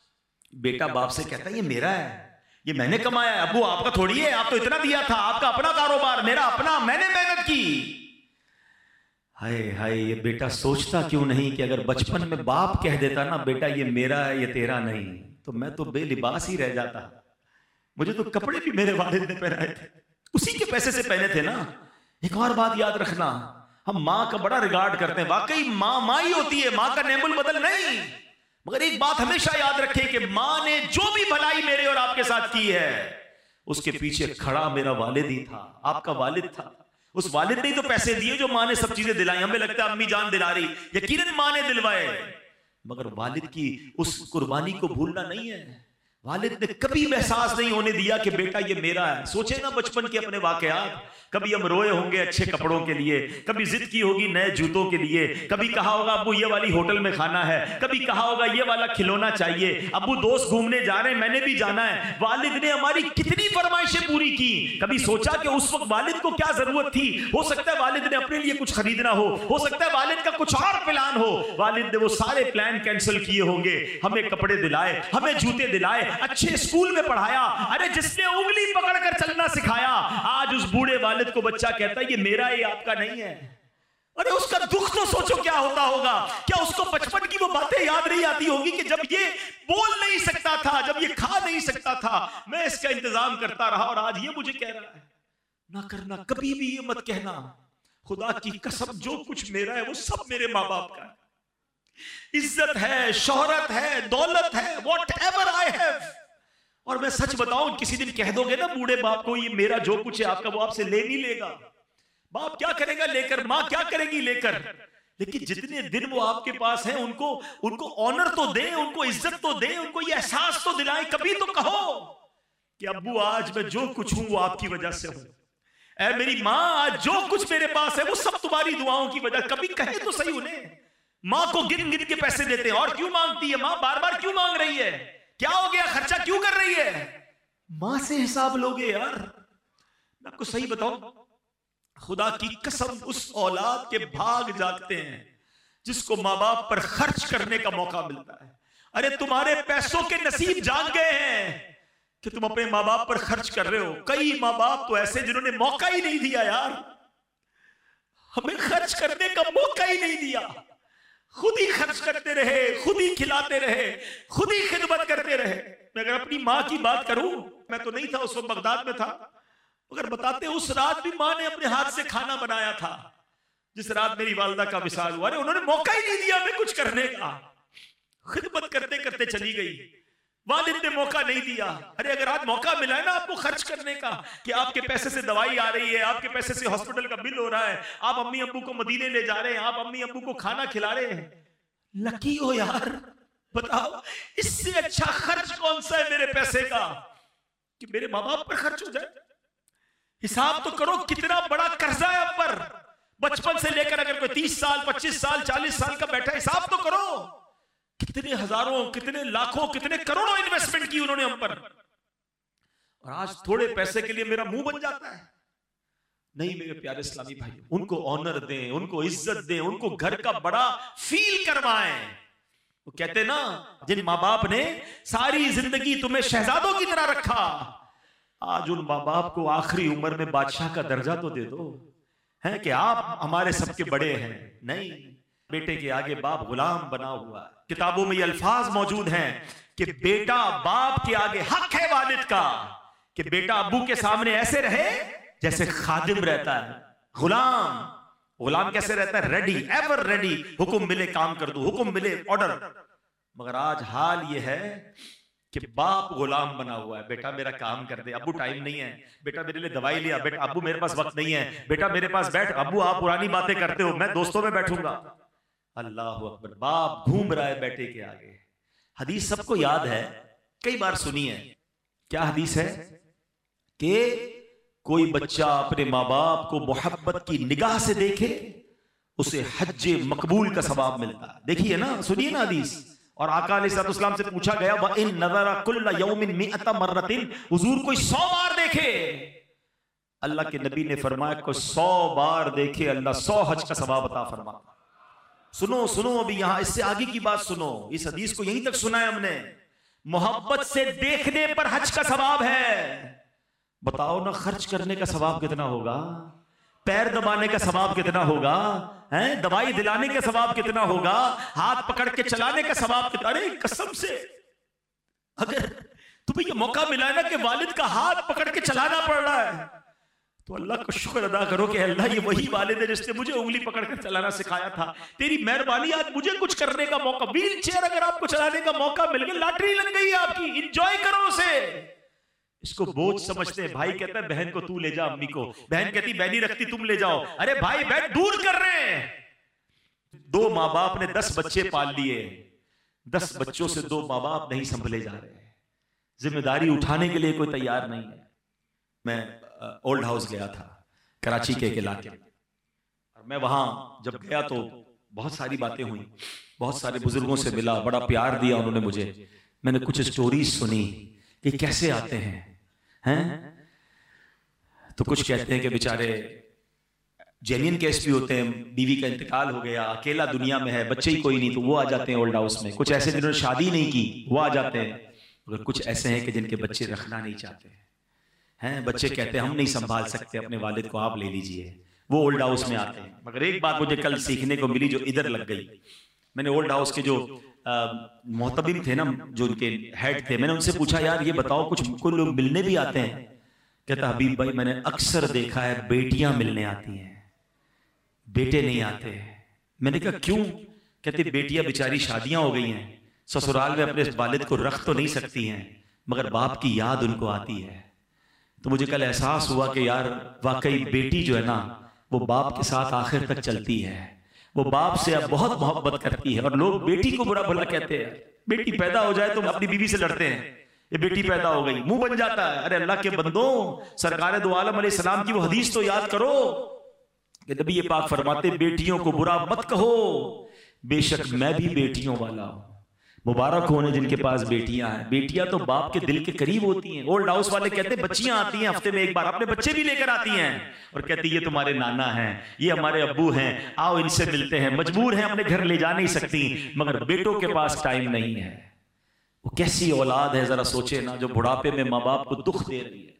बेटा बाप से कहता है ये मेरा है, ये मैंने कमाया है, अबू आपका थोड़ी है, आप तो इतना दिया था, आपका अपना कारोबार, मेरा अपना, मैंने मेहनत की। हाय हाय, ये बेटा सोचता क्यों नहीं कि अगर बचपन में बाप कह देता ना, बेटा ये मेरा है ये तेरा नहीं, तो मैं तो बेलिबास ही रह जाता। मुझे तो कपड़े भी मेरे वालिद ने पहनाए थे, उसी के पैसे से पहने थे ना। एक और बात याद रखना, हम माँ का बड़ा रिगार्ड करते हैं, वाकई माँ माँ ही होती है, माँ का नेमुल बदल नहीं। मगर एक बात हमेशा याद रखें कि माँ ने जो भी भलाई मेरे और आपके साथ की है, उसके पीछे खड़ा मेरा वालिद ही था, आपका वालिद था। उस वालिद ने तो पैसे दिए जो माँ ने सब चीजें दिलाई। हमें लगता है अम्मी जान दिला रही, यकीनन माँ ने दिलवाए, मगर वालिद की उस कुर्बानी को भूलना नहीं है। वालिद ने कभी एहसास नहीं होने दिया कि बेटा ये मेरा है। सोचे ना बचपन के अपने वाकयात, कभी हम रोए होंगे अच्छे कपड़ों के लिए, कभी जिद की होगी नए जूतों के लिए, कभी कहा होगा अब्बू ये वाली होटल में खाना है, कभी कहा होगा ये वाला खिलौना चाहिए, अब्बू दोस्त घूमने जा रहे हैं मैंने भी जाना है। वालिद ने हमारी कितनी फरमाइशें पूरी की। कभी सोचा कि उस वक्त वालिद को क्या जरूरत थी? हो सकता है वालिद ने अपने लिए कुछ खरीदना हो, हो सकता है वालिद का कुछ और प्लान हो, वालिद ने वो सारे प्लान कैंसिल किए होंगे, हमें कपड़े दिलाए, हमें जूते दिलाए, अच्छे स्कूल में पढ़ाया। अरे जिसने उंगली पकड़कर चलना सिखाया, आज उस बूढ़े वालिद को बच्चा कहता है ये मेरा है, आपका नहीं है। अरे उसका दुख तो सोचो क्या होता होगा। क्या उसको बचपन की वो बातें याद नहीं आती होगी कि जब ये बोल नहीं सकता था, जब ये खा नहीं सकता था, मैं इसका इंतजाम करता रहा और आज ये मुझे कह रहा है। ना करना, कभी भी ये मत कहना, खुदा की कसम जो कुछ मेरा है वो सब मेरे माँ बाप का है। इज्जत है, शोहरत है, दौलत है, वॉट एवर आई हैव। और मैं सच बताऊं, किसी दिन कह दोगे ना बूढ़े बाप को ये मेरा जो कुछ है आपका, वो आपसे ले नहीं लेगा। बाप क्या करेगा लेकर, माँ क्या करेगी लेकर, लेकिन जितने दिन वो आपके पास हैं उनको उनको ऑनर तो दें, उनको इज्जत तो दें, उनको ये एहसास तो दिलाएं। कभी तो कहो कि अब्बू आज मैं जो कुछ हूं वो आपकी वजह से हूं, ऐ मेरी माँ आज जो कुछ मेरे पास है वो सब तुम्हारी दुआओं की वजह। कभी कहे तो सही उन्हें। माँ को गिन गिन के पैसे देते हैं, और क्यों मांगती है माँ, बार बार क्यों मांग रही है, क्या हो गया, खर्चा क्यों कर रही है? मां से हिसाब लोगे यार। मैं आपको सही बताऊं, खुदा की कसम उस औलाद के भाग जागते हैं जिसको माँ बाप पर खर्च करने का मौका मिलता है। अरे तुम्हारे पैसों के नसीब जाग गए हैं कि तुम अपने माँ बाप पर खर्च कर रहे हो। कई माँ बाप तो ऐसे जिन्होंने मौका ही नहीं दिया यार। हमें खर्च करने का मौका ही नहीं दिया। खुद ही खर्च करते रहे, खुद ही खिलाते रहे, खुद ही खिदमत करते रहे। मैं अगर अपनी माँ की बात करूं, मैं तो नहीं था उस वक्त, बगदाद में था, अगर बताते उस रात भी माँ ने अपने हाथ से खाना बनाया था जिस रात मेरी वालदा का विसाल हुआ। अरे उन्होंने मौका ही नहीं दिया हमें कुछ करने का, खिदमत करते करते चली गई। वालिद ने मौका नहीं दिया। अरे अगर आज मौका मिला है ना आपको खर्च करने का, कि आपके पैसे से दवाई आ रही है, आपके पैसे से हॉस्पिटल का बिल हो रहा है, आप अम्मी अब्बू को मदीने ले जा रहे हैं, आप अम्मी अब्बू को खाना खिला रहे हैं, लकी हो यार। बताओ इससे अच्छा खर्च कौन सा है मेरे पैसे का कि मेरे माँ बाप पर खर्च हो जाए। हिसाब तो करो कितना बड़ा कर्जा है अब पर। बचपन से लेकर अगर कोई तीस साल पच्चीस साल चालीस साल का बैठा, हिसाब तो करो कितने हजारों, कितने लाखों, कितने करोड़ों इन्वेस्टमेंट की उन्होंने हम पर, और आज थोड़े पैसे के लिए मेरा मुंह बन जाता है। नहीं मेरे प्यारे इस्लामी भाई, उनको ऑनर दें, उनको इज्जत दें, उनको घर का बड़ा फील करवाएं। वो कहते ना, जिन माँ बाप ने सारी जिंदगी तुम्हें शहजादों की तरह रखा, आज उन माँ बाप को आखिरी उम्र में बादशाह का दर्जा तो दे दो, है कि आप हमारे सबके बड़े हैं। नहीं, बेटे के आगे बाप गुलाम बना हुआ। किताबों में ये अल्फाज मौजूद हैं कि बेटा बाप के आगे हक है वालिद का, कि बेटा अब्बू के सामने ऐसे रहे जैसे खादिम रहता है, गुलाम। गुलाम कैसे रहता है? रेडी, एवर रेडी, हुक्म मिले काम कर दो, हुक्म मिले ऑर्डर। मगर आज हाल ये है कि बाप गुलाम बना हुआ है। बेटा मेरा काम कर दे, अब्बू टाइम नहीं है, बेटा मेरे लिए दवाई लिया, बेटा अब्बू मेरे पास वक्त नहीं है, बेटा मेरे पास बैठ, अब्बू आप पुरानी बातें करते हो, मैं दोस्तों में बैठूंगा। अल्लाह अकबर, बाप घूम रहा है बेटे के आगे। हदीस सबको याद है, कई बार सुनी है। क्या हदीस है? कि कोई बच्चा अपने माँ बाप को मोहब्बत की निगाह से देखे, उसे हज्जे मकबूल का सवाब मिलता है। देखिए ना, सुनिए ना हदीस। और आका अलैहिस्सलाम से पूछा गया, व इन नज़रा कुल्ला यौमिन मिअता मर्रतिन, हुजूर कोई सौ बार देखे, अल्लाह के नबी ने फरमाया कोई सौ बार देखे, अल्लाह सौ हज का सवाब अता फरमाता। सुनो सुनो, अभी यहां इससे आगे की बात सुनो। इस हदीस को यहीं तक सुना है हमने। मोहब्बत से देखने पर हज का सवाब है। बताओ ना, खर्च करने का सवाब कितना होगा, पैर दबाने का सवाब कितना होगा, हैं, दवाई दिलाने का सवाब कितना होगा, हाथ पकड़ के चलाने का सवाब कितना। अरे कसम से, अगर तुम्हें ये मौका मिला है ना कि वालिद का हाथ पकड़ के चलाना पड़ रहा है, तो अल्लाह का शुक्र अदा करो कि अल्लाह ये वही वालिद है जिसने मुझे उंगली पकड़कर चलाना सिखाया था। तेरी मेहरबानी, आज मुझे कुछ करने का मौका, व्हील चेयर अगर आपको चलाने का मौका मिल गया, लॉटरी लग गई है आपकी, एंजॉय करो उसे। इसको बोझ समझते हैं। भाई कहता है बहन को तू ले जा अम्मी को, बहन कहती बहन ही रखती तुम ले जाओ। अरे भाई बैठ, दूर कर रहे हैं। दो माँ बाप ने दस बच्चे पाल लिए, दस बच्चों से दो माँ बाप नहीं संभले जा रहे, जिम्मेदारी उठाने के लिए कोई तैयार नहीं है। मैं ओल्ड हाउस गया था कराची के एक इलाके में, और मैं वहां जब गया तो बहुत सारी बातें हुई, बहुत सारे बुजुर्गों से मिला, बड़ा प्यार दिया उन्होंने मुझे। मैंने कुछ स्टोरीज सुनी कि कैसे आते हैं हैं तो कुछ कहते हैं कि बेचारे जेन्युइन केस भी होते हैं, बीवी का इंतकाल हो गया, अकेला दुनिया में है, बच्चे ही कोई नहीं, तो वो आ जाते हैं ओल्ड हाउस में। कुछ ऐसे जिन्होंने शादी नहीं की वो आ जाते हैं, और कुछ ऐसे हैं कि जिनके बच्चे रखना नहीं चाहते हैं। बच्चे कहते हैं हम नहीं संभाल सकते अपने वालिद को, आप ले लीजिए, वो ओल्ड हाउस में आते हैं। मगर एक बात मुझे कल सीखने को मिली जो इधर लग गई। मैंने ओल्ड हाउस के जो मोहतबिम थे ना, जो उनके हेड थे, मैंने उनसे पूछा यार ये बताओ, कुछ कुछ लोग मिलने भी आते हैं? कहता हबीब भाई मैंने अक्सर देखा है बेटियां मिलने आती हैं, बेटे नहीं आते। मैंने कहा क्यों? कहते बेटियां बेचारी शादियां हो गई हैं, ससुराल में अपने वालिद को रख तो नहीं सकती हैं, मगर बाप की याद उनको आती है। तो मुझे कल एहसास हुआ कि यार वाकई बेटी जो है ना, वो बाप के साथ आखिर तक चलती है, वो बाप से अब बहुत मोहब्बत करती है। और लोग बेटी को बुरा भला कहते हैं, बेटी पैदा हो जाए तो अपनी बीवी से लड़ते हैं, ये बेटी पैदा हो गई, मुंह बन जाता है। अरे अल्लाह के बंदों, सरकार दो आलम अलैहि सलाम की वो हदीस तो याद करो कि नबी ये पाक फरमाते बेटियों को बुरा मत कहो, बेशक मैं भी बेटियों वाला हूं। मुबारक होने जिनके पास बेटियां हैं। बेटियां तो बाप के दिल के करीब होती हैं। ओल्ड हाउस वाले कहते हैं बच्चियां आती हैं हफ्ते में एक बार, अपने बच्चे भी लेकर आती हैं और कहती ये तुम्हारे नाना हैं, ये हमारे अब्बू हैं, आओ इनसे मिलते हैं। मजबूर हैं, अपने घर ले जा नहीं सकती, मगर बेटों के पास टाइम नहीं है। वो कैसी औलाद है जरा सोचे ना, जो बुढ़ापे में माँ बाप को दुख दे रही है।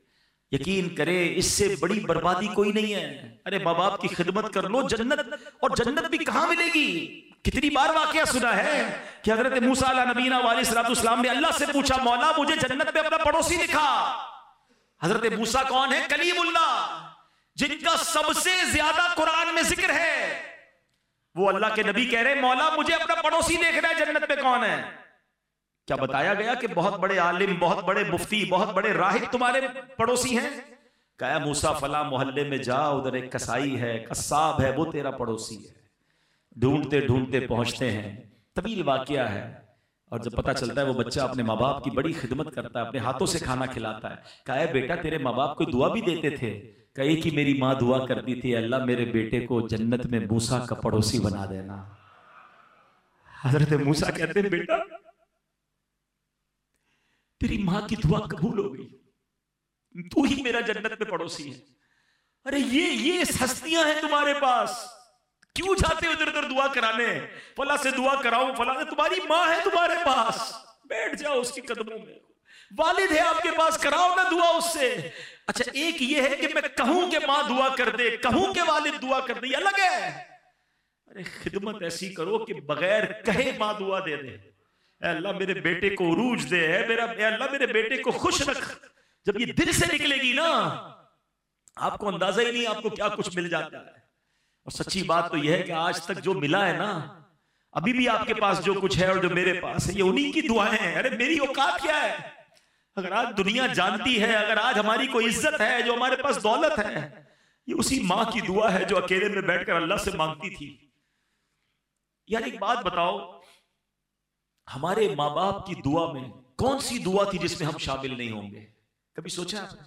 यकीन करे इससे बड़ी बर्बादी कोई नहीं है। अरे माँ बाप की खिदमत कर लो, जन्नत, और जन्नत भी कहां मिलेगी। कितनी बार वाकया सुना है कि हजरत मूसा अला नबीना वालेकुम ने अल्लाह से पूछा, मौला मुझे जन्नत में अपना पड़ोसी दिखा। हजरत मूसा कौन है? कलीमुल्लाह, जिनका सबसे ज्यादा कुरान में जिक्र है। वो अल्लाह के नबी कह रहे, मौला मुझे अपना पड़ोसी देखना है, जन्नत में कौन है? क्या बताया गया कि बहुत बड़े आलिम, बहुत बड़े मुफ्ती, बहुत बड़े राहिब तुम्हारे पड़ोसी हैं? कहा मूसा फला मोहल्ले में जा, उधर एक कसाई है, कसाब है, वो तेरा पड़ोसी है। ढूंढते ढूंढते पहुंचते हैं, तवील वाकया है, और जब पता चलता है वो बच्चा अपने माँ बाप की बड़ी खिदमत करता है, अपने हाथों से खाना खिलाता है। कहा बेटा तेरे माँ बाप को दुआ भी देते थे? कहे कि मेरी माँ दुआ करती थी, अल्लाह मेरे बेटे को जन्नत में मूसा का पड़ोसी बना देना। हजरत मूसा कहते हैं, बेटा तेरी माँ की दुआ कबूल हो गई, तू ही मेरा जन्नत में पड़ोसी है। अरे ये ये हस्तियां हैं तुम्हारे पास, क्यों जाते हो इधर उधर दुआ कराने? फला से दुआ कराऊं, फला से, तुम्हारी माँ है तुम्हारे पास, बैठ जाओ उसके कदमों में। वालिद है आपके पास, कराओ ना दुआ उससे। अच्छा एक ये है कि मैं कहूं कि माँ दुआ कर दे, कहूं कि वालिद दुआ कर दे, ये अलग है। अरे खिदमत ऐसी करो कि बगैर कहे माँ दुआ दे दे। अल्लाह मेरे बेटे को उरूज दे, है मेरा अल्लाह मेरे बेटे को खुश रख। जब ये दिल से निकलेगी ना, आपको अंदाजा ही नहीं आपको क्या कुछ मिल जाता है। और सच्ची बात तो यह है कि आज तक जो मिला है ना, अभी भी आपके पास जो कुछ है और जो मेरे पास है, ये उन्हीं की दुआएं हैं। अरे मेरी औकात क्या है? अगर आज दुनिया जानती है, अगर आज हमारी कोई इज्जत है, जो हमारे पास दौलत है, ये उसी माँ की दुआ है जो अकेले में बैठकर अल्लाह से मांगती थी। यार एक बात बताओ, हमारे माँ बाप की दुआ में कौन सी दुआ थी जिसमें हम शामिल नहीं होंगे? कभी सोचा आपने?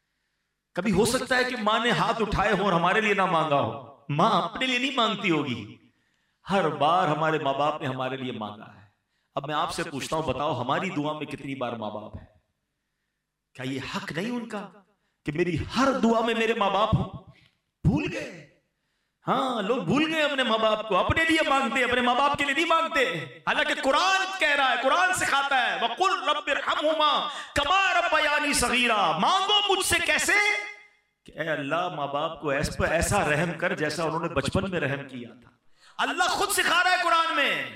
कभी हो सकता है कि माँ ने हाथ उठाए हो और हमारे लिए ना मांगा हो? माँ अपने लिए नहीं मांगती होगी, हर बार हमारे माँ बाप ने हमारे लिए मांगा है। अब मैं आपसे पूछता हूं, बताओ हमारी दुआ में कितनी बार माँ बाप है? क्या ये हक नहीं उनका कि मेरी हर दुआ में मेरे माँ बाप हो? भूल गए। हाँ, लोग भूल गए अपने माँ बाप को, अपने लिए मांगते, अपने माँ बाप के लिए नहीं मांगते। हालांकि कुरान कह रहा है, कुरान सिखाता है, वकुल रब्बिरहमहुमा कमा रब्बयानी सगीरा, मांगो मुझसे कैसे कि ऐ अल्लाह माँ बाप को ऐसा ऐसा रहम कर जैसा उन्होंने बचपन में रहम किया था। अल्लाह खुद सिखा रहा है कुरान में,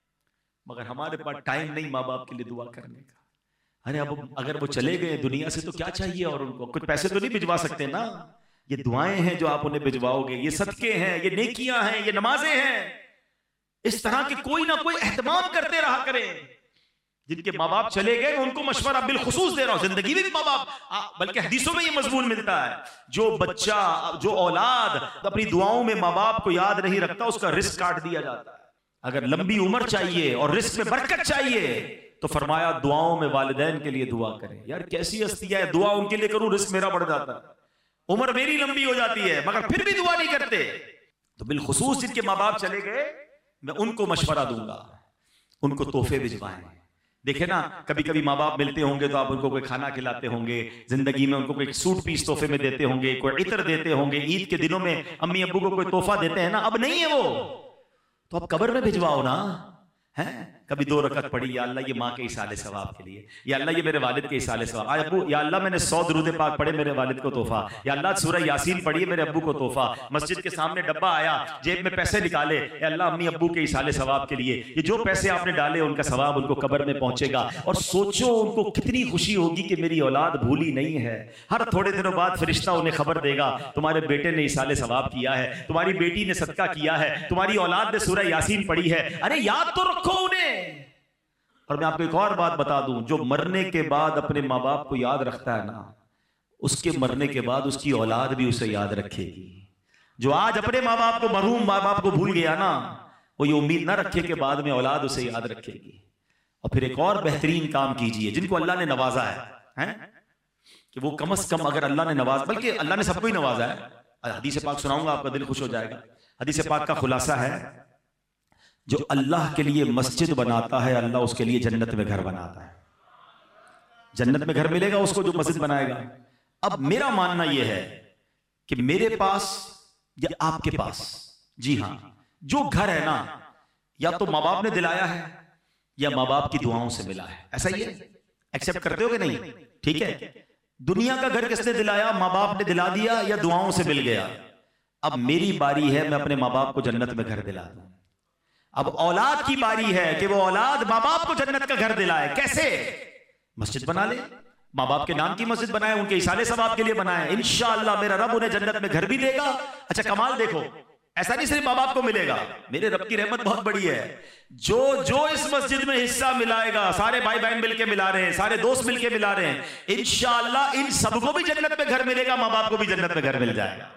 मगर हमारे पास टाइम नहीं माँ बाप के लिए दुआ करने का। अरे अब अगर वो चले गए दुनिया से तो क्या चाहिए, और उनको कुछ पैसे तो नहीं भिजवा सकते ना। ये दुआएं हैं जो आप उन्हें भिजवाओगे, ये सदके हैं, ये नेकियां हैं, ये नमाजें हैं। इस तरह के कोई ना कोई एहतमाम करते रहा करें। जिनके माँ बाप चले गए उनको मशवरा बिलखुसूस दे रहा हूं, जिंदगी में भी माँ बाप, बल्कि हदीसों में ये मजमून मिलता है, जो बच्चा, जो औलाद अपनी दुआओं में माँ बाप को याद नहीं रखता, उसका रिस्क काट दिया जाता है। अगर लंबी उम्र चाहिए और रिस्क में बरकत चाहिए तो फरमाया दुआओं में वालिदैन के लिए दुआ करें। यार कैसी हस्तियां है, दुआ उनके लिए करूं रिस्क मेरा बढ़ जाता है, उम्र मेरी लंबी हो जाती है, मगर फिर भी दुआ नहीं करते। तो बिलखुसूस जिनके माँ बाप चले गए, मैं उनको मशवरा दूंगा, उनको तोहफे भिजवाएं। देखे ना, कभी कभी माँ बाप मिलते होंगे तो आप उनको कोई खाना खिलाते होंगे, जिंदगी में उनको कोई सूट पीस तोहफे में देते होंगे, कोई इतर देते होंगे, ईद के दिनों में अम्मी अब्बू को कोई तोहफा देते हैं ना। अब नहीं है वो, तो अब कब्र में भिजवाओ ना। है कभी दो रकत पढ़ी, या अल्लाह ये माँ के इसाले सवाब के लिए, या अल्लाह ये मेरे वालिद के इसाले सवाब, आय अब्बू या अल्लाह मैंने सौ दुरूद पाक पढ़े मेरे वालिद को तोहफा, या अल्लाह सूरह यासीन पढ़ी मेरे अब्बू को तोहफा। मस्जिद के सामने डब्बा आया, जेब में पैसे निकाले, या अल्लाह अम्मी अब्बू के इसाले सवाब के लिए, ये जो पैसे आपने डाले उनका सवाब उनको कब्र में पहुंचेगा। और सोचो उनको कितनी खुशी होगी कि मेरी औलाद भूली नहीं है। हर थोड़े दिनों बाद फरिश्ता उन्हें खबर देगा, तुम्हारे बेटे ने इसाले सवाब किया है, तुम्हारी बेटी ने सदका किया है, तुम्हारी औलाद ने सूरह यासीन पढ़ी है, अरे याद तो रखो उन्हें। और मैं आपको एक और बात बता दूं, जो मरने के बाद अपने माँ बाप को याद रखता है ना, उसके मरने के बाद उसकी औलाद भी उसे याद रखेगी। जो आज अपने माँ बाप को, मरहूम माँ बाप को भूल गया ना, वो ये उम्मीद ना रखे कि बाद में औलाद उसे याद रखेगी। और फिर एक और बेहतरीन काम कीजिए, जिनको अल्लाह ने नवाजा है, हैं? कि वो कम से कम, अगर अल्लाह ने नवाज, बल्कि अल्लाह ने सबको ही नवाजा है, हदीस पाक सुनाऊंगा आपका दिल खुश हो जाएगा। हदीस पाक का खुलासा है, जो अल्लाह के लिए मस्जिद बनाता है अल्लाह उसके लिए जन्नत में घर बनाता है। जन्नत में घर मिलेगा उसको जो मस्जिद बनाएगा। अब मेरा मानना यह है कि मेरे पास या आपके पास, जी हां, जो घर है ना, या तो माँ बाप ने दिलाया है या माँ बाप की दुआओं से मिला है। ऐसा ही है, एक्सेप्ट करते हो कि नहीं? ठीक है, दुनिया का घर किसने दिलाया? माँ बाप ने दिला दिया या दुआओं से मिल गया? अब मेरी बारी है मैं अपने माँ बाप को जन्नत में घर दिला दूं। अब औलाद की बारी है कि वो औलाद माँ बाप को जन्नत का घर दिलाए। कैसे? मस्जिद बना ले, माँ बाप के नाम की मस्जिद बनाए, उनके इसाले सवाब के लिए बनाए। इंशाअल्लाह मेरा रब उन्हें जन्नत में घर भी देगा। अच्छा कमाल देखो, ऐसा नहीं सिर्फ माँ बाप को मिलेगा, मेरे रब की रहमत बहुत बड़ी है। जो जो इस मस्जिद में हिस्सा मिलाएगा, सारे भाई बहन मिलके मिला रहे हैं, सारे दोस्त मिलके मिला रहे हैं, इंशाअल्लाह इन सबको भी जन्नत में घर मिलेगा, माँ बाप को भी जन्नत में घर मिल जाएगा।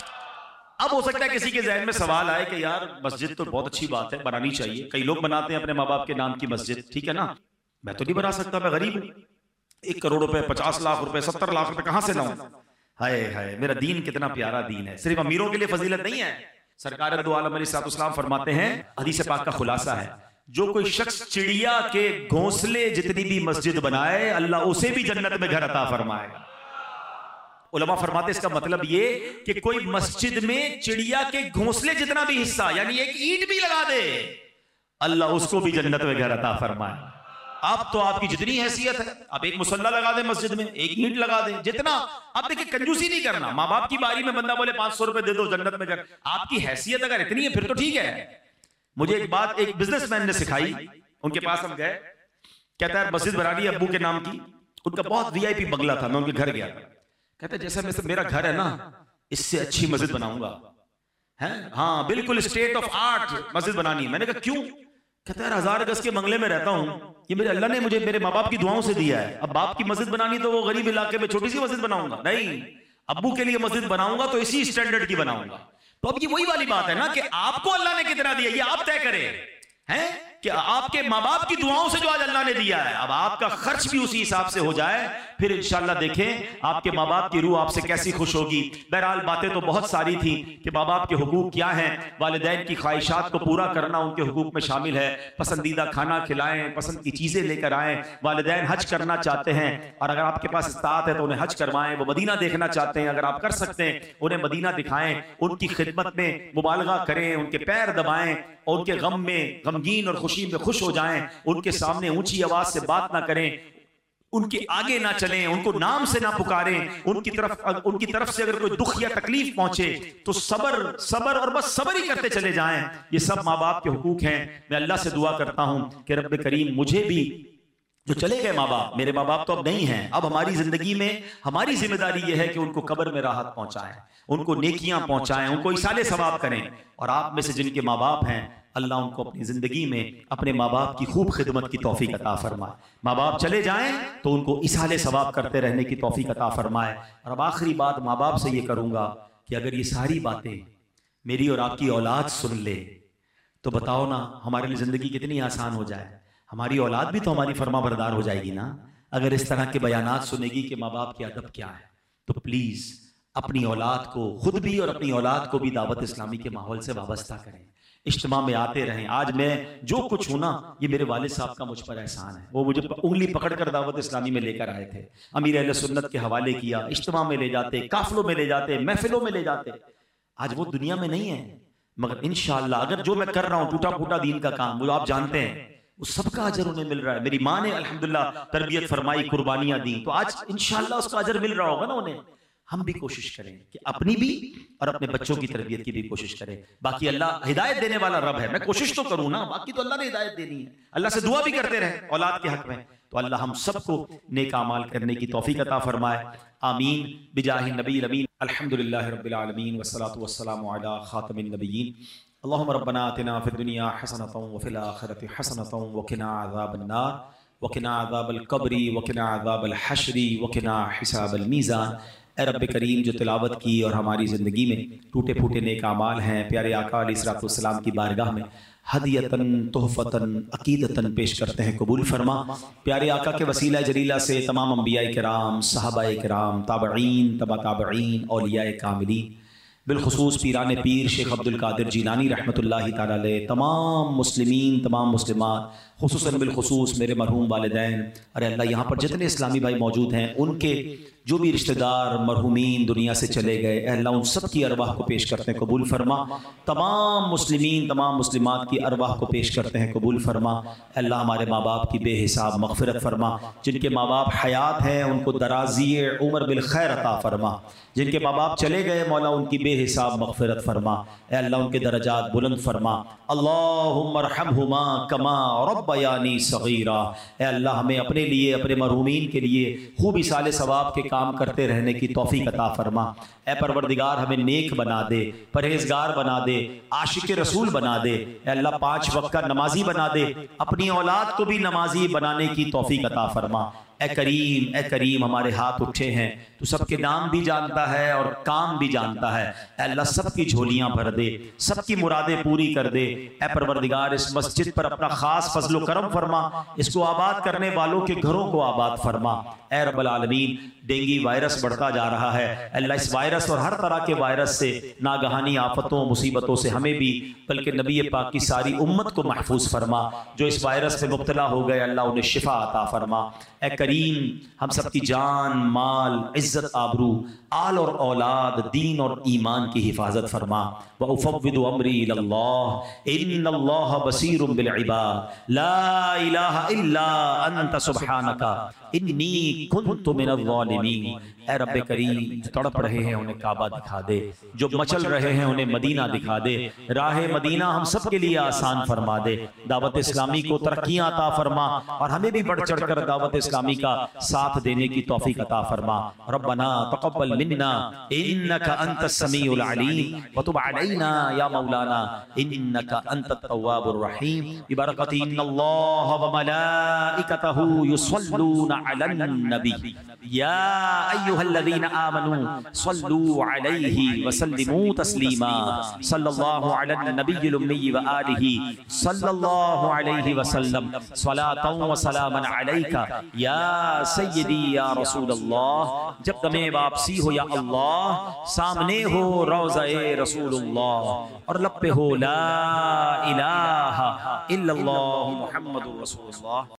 अब हो सकता है किसी के जहन में सवाल आए कि यार मस्जिद तो बहुत अच्छी बात है, बनानी चाहिए, कई लोग बनाते हैं अपने माँ बाप के नाम की मस्जिद, ठीक है ना, मैं तो नहीं बना सकता, मैं गरीब हूं, एक करोड़ रुपए, पचास लाख रुपए, सत्तर लाख रुपए कहां से लाऊं? हाय हाय, मेरा दीन कितना प्यारा दीन है। सिर्फ अमीरों के लिए फजीलत नहीं है। सरकार दो आलम अलैहिस्सलाम फरमाते हैं, हदीस पाक का खुलासा है, जो कोई शख्स चिड़िया के घोंसले जितनी भी मस्जिद बनाए, अल्लाह उसे भी जन्नत में घर अता फरमाएगा। उलमा फरमाते इसका मतलब ये कि कोई मस्जिद में चिड़िया के घोंसले जितना भी हिस्सा, यानी एक ईंट भी लगा दे, अल्लाह उसको भी जन्नत में घर अता फरमाए। अब तो आपकी जितनी हैसियत है, आप एक मुसल्ला लगा दे मस्जिद में, एक ईंट लगा दे, जितना, अब देखिए कंजूसी नहीं करना। माँ बाप की बारी में बंदा बोले पांच सौ रुपए दे दो जन्नत में घर, आपकी हैसियत अगर इतनी है फिर तो ठीक है। मुझे एक बात एक बिजनेसमैन ने सिखाई, उनके पास हम गए, कहता है मस्जिद बनानी है अब्बू के नाम की, उनका बहुत वीआईपी बंगला था, मैं उनके घर गया, कहते हैं जैसे मैं मेरा घर है ना, इससे अच्छी मस्जिद बनाऊंगा, है हाँ बिल्कुल स्टेट ऑफ आर्ट मस्जिद बनानी है। मैंने कहा क्यों? कहता है हजार गज के बंगले में रहता हूं, ये मेरे अल्लाह ने मुझे मेरे माँ बाप की दुआओं से दिया है, अब बाप की मस्जिद बनानी तो वो गरीब इलाके में छोटी सी मस्जिद बनाऊंगा? नहीं, अब्बू के लिए मस्जिद बनाऊंगा तो इसी स्टैंडर्ड की बनाऊंगा। तो अब ये वही वाली बात है ना कि आपको अल्लाह ने कितना दिया ये आप तय करें, हैं कि आपके माँ बाप की दुआओं से जो आज अल्लाह ने दिया है, अब आपका खर्च भी उसी हिसाब से हो जाए, फिर इंशाअल्लाह देखें आपके माँ बाप की रूह आपसे कैसी खुश होगी। बहरहाल बातें तो बहुत सारी थी कि माँ बाप के हुकूक क्या हैं, वालिदैन की ख्वाहिशात को पूरा करना उनके हुकूक में शामिल है। पसंदीदा खाना खिलाएं, पसंद की चीज़ें लेकर आएँ। वालिदैन हज करना चाहते हैं और अगर आपके पास इस्तात है तो उन्हें हज करवाएं। वो मदीना देखना चाहते हैं, अगर आप कर सकते हैं उन्हें मदीना दिखाएं, उनकी खिदमत में मुबालगा करें, उनके पैर दबाएं और उनके गम में गमगीन और खुशी में खुश हो जाएं। उनके सामने ऊंची आवाज से बात ना करें, उनके आगे ना चलें, उनको नाम से ना पुकारें, उनकी तरफ उनकी तरफ से अगर कोई दुख या तकलीफ पहुंचे तो सबर सबर और बस सबर ही करते चले जाएं। ये सब माँ बाप के हुकूक हैं। मैं अल्लाह से दुआ करता हूं कि रब्बे करीम मुझे भी, जो चले गए माँ बाप, मेरे माँ बाप तो अब नहीं हैं, अब हमारी जिंदगी में हमारी जिम्मेदारी यह है कि उनको कब्र में राहत पहुंचाएं, उनको नेकियां पहुंचाएं, उनको इसाले सवाब करें। और आप में से जिनके माँ बाप हैं, अल्लाह उनको अपनी जिंदगी में अपने माँ बाप की खूब खिदमत की तौफीक अता फरमाए। माँ बाप चले जाएं तो उनको इसाले सवाब करते रहने की तौफीक अता फरमाए। और अब आखिरी बात माँ बाप से ये करूंगा कि अगर ये सारी बातें मेरी और आपकी औलाद सुन ले तो बताओ ना हमारे लिए जिंदगी कितनी आसान हो जाए। हमारी औलाद भी तो हमारी फरमा बरदार हो जाएगी ना, अगर इस तरह के बयानात सुनेगी कि माँ बाप की अदब क्या है। तो प्लीज अपनी औलाद को खुद भी और अपनी औलाद को भी दावत इस्लामी के माहौल से वाबस्ता करें, इज्तिमा में आते रहें। आज मैं जो कुछ हूं ना, ये मेरे वालिद साहब का मुझ पर एहसान है। वो मुझे उंगली पकड़कर दावत इस्लामी में लेकर आए थे, अमीर अहले सुन्नत के हवाले किया, इज्तिमा में ले जाते, काफिलों में ले जाते, महफिलों में ले जाते। आज वो दुनिया में नहीं है, मगर इंशाअल्लाह अगर जो मैं कर रहा हूँ टूटा फूटा दीन का काम, वो आप जानते हैं, उस सबका अजर उन्हें मिल रहा है। मेरी माँ ने अल्हम्दुलिल्लाह तरबियत फरमाई, कुर्बानियां दी, तो आज इंशाअल्लाह उसका अजर मिल रहा होगा ना उन्हें। हम भी कोशिश करें कि अपनी भी और अपने बच्चों की तरबियत की भी कोशिश करें। बाकी अल्लाह हिदायत देने वाला रब है, मैं कोशिश तो करूं ना, बाकी तो अल्लाह ने हिदायत देनी है। अल्लाह से दुआ भी करते रहे औलाद के हक में, तो अल्लाह हम सबको नेक अमाल करने की तौफीक अता फरमाए। आमीन बिजाहि नबी अमीन। अल्हम्दुलिल्लाह रब्बिल आलमीन वस्सलातु वस्सलामु अला खातमिन नबिय्यीन। अल्लाहुम्मा रब्बना आतिना फिद दुनिया हसनतन व फिल आखिरति हसनतन व क़िना अज़ाबन नार व क़िना अज़ाबल क़ब्रि व क़िना अज़ाबल हश्रि व क़िना हिसाबल मीज़ान। ए रब्बे करीम, जो तिलावत की और हमारी ज़िंदगी में टूटे फूटे नेक आमाल हैं, प्यारे आका अलैहिस्सलातु वस्सलाम की बारगाह में हदियतन तोहफ़तन अक़ीदतन पेश करते हैं, कबूल फरमा। प्यारे आका के वसीला जलीला से तमाम अंबियाए किराम, सहाबाए किराम, ताबईन, तबा ताबईन, औलियाए कामिलीन, बिलखुसूस पीरान पीर शेख अब्दुल कादिर जीलानी रहमतुल्लाहि तआला अलैह, तमाम मुस्लिमीन, तमाम मुस्लिमात, खुसूसन बिलखुसूस मेरे मरहूम वालिदैन, अरे अल्लाह यहाँ पर जितने इस्लामी भाई मौजूद हैं उनके जो भी रिश्तेदार मरहूमीन दुनिया से चले गए, अल्लाह उन सब की अरवाह को पेश करते हैं कबूल फरमा। तमाम मुस्लिमीन तमाम मुस्लिमात की अरवाह को पेश करते हैं कबूल फरमा। अल्लाह हमारे माँ बाप की बेहिसाब मग़फ़िरत फरमा। जिनके माँ बाप हयात हैं उनको दराज़ी उम्र बिल खैर अता फरमा। जिनके माँ बाप चले गए मौला उनकी बेहिसाब मग़फ़िरत फरमा। अल्लाह उनके दरजात बुलंद फरमा। अल्लाहुम्मा रहमहुमा कमा रब्बयानी सगीरा। अल्लाह हमें अपने लिए अपने मरहूमीन के लिए खूब इसाले सवाब के काम करते रहने की तौफीक अता फरमा। ए परवरदिगार हमें नेक बना दे, परहेजगार बना दे, आशिक रसूल बना दे। अल्लाह पाँच वक्त का नमाजी बना दे, अपनी औलाद को भी नमाजी बनाने की तौफीक अता फरमा। ए करीम ए करीम हमारे हाथ उठे हैं, तू सबके नाम भी जानता है और काम भी जानता है। अल्लाह सबकी झोलियां भर दे, सबकी मुरादें पूरी कर दे। ए परवरदिगार इस मस्जिद पर अपना खास फजल करम फरमा, इसको आबाद करने वालों के घरों को आबाद फरमा। ए रब्बल आलमीन, डेंगू वायरस बढ़ता जा रहा है, अल्लाह इस वायरस और हर तरह के वायरस से, नागहानी आफतों मुसीबतों से हमें भी बल्कि नबी पाक की सारी उम्मत को महफूज फरमा। जो इस वायरस में मुब्तला हो गए अल्लाह उन्हें शिफा अता फरमा। ए करीम हम सबकी जान माल इज्जत आबरू आल और औलाद दीन और ईमान की हिफाजत फरमा। व उफ़व्विदु अमरी इलल्लाह इन्नल्लाह बसीरुम बिल इबाद ला इलाहा इल्ला अंत सुब्हानका इन्नी कुन्तु मिनज़ ज़ालिमीन। ए रब्बे करीम, जो तड़प रहे हैं उन्हें काबा दिखा दे, जो मचल रहे हैं उन्हें मदीना दिखा दे। राह मदीना हम सब के लिए आसान फरमा दे। दावत इस्लामी को तरक्कियां अता फरमा और हमें भी बढ़ चढ़ कर दावत इस्लामी का साथ देने की तौफीक अता फरमा। रब्बना तक़ब्बल मिन्ना इन्नका अंतस समीउल अलीम व तुब अलैना या मौलाना इन्नका अंतत तव्वाबुर रहीम। बिबरकति इन्नल्लाह व मलाइकतहु युसल्लूना अलन नबी या अय्युहल्लज़ीना आमनू सल्लू अलैहि व सल्लिमू तस्लीमा। सल्लल्लाहु अलन नबिय्यिल उम्मी व आलिहि सल्लल्लाहु अलैहि व सल्लम सलातन व सलामन अलैका या सय्यदी या रसूल अल्लाह। जब तुम्हें वापसी हो या अल्लाह, सामने हो रोज़ा-ए रसूलुल्लाह और लब पे हो ला इलाहा इल्लल्लाह मुहम्मदुर रसूलुल्लाह।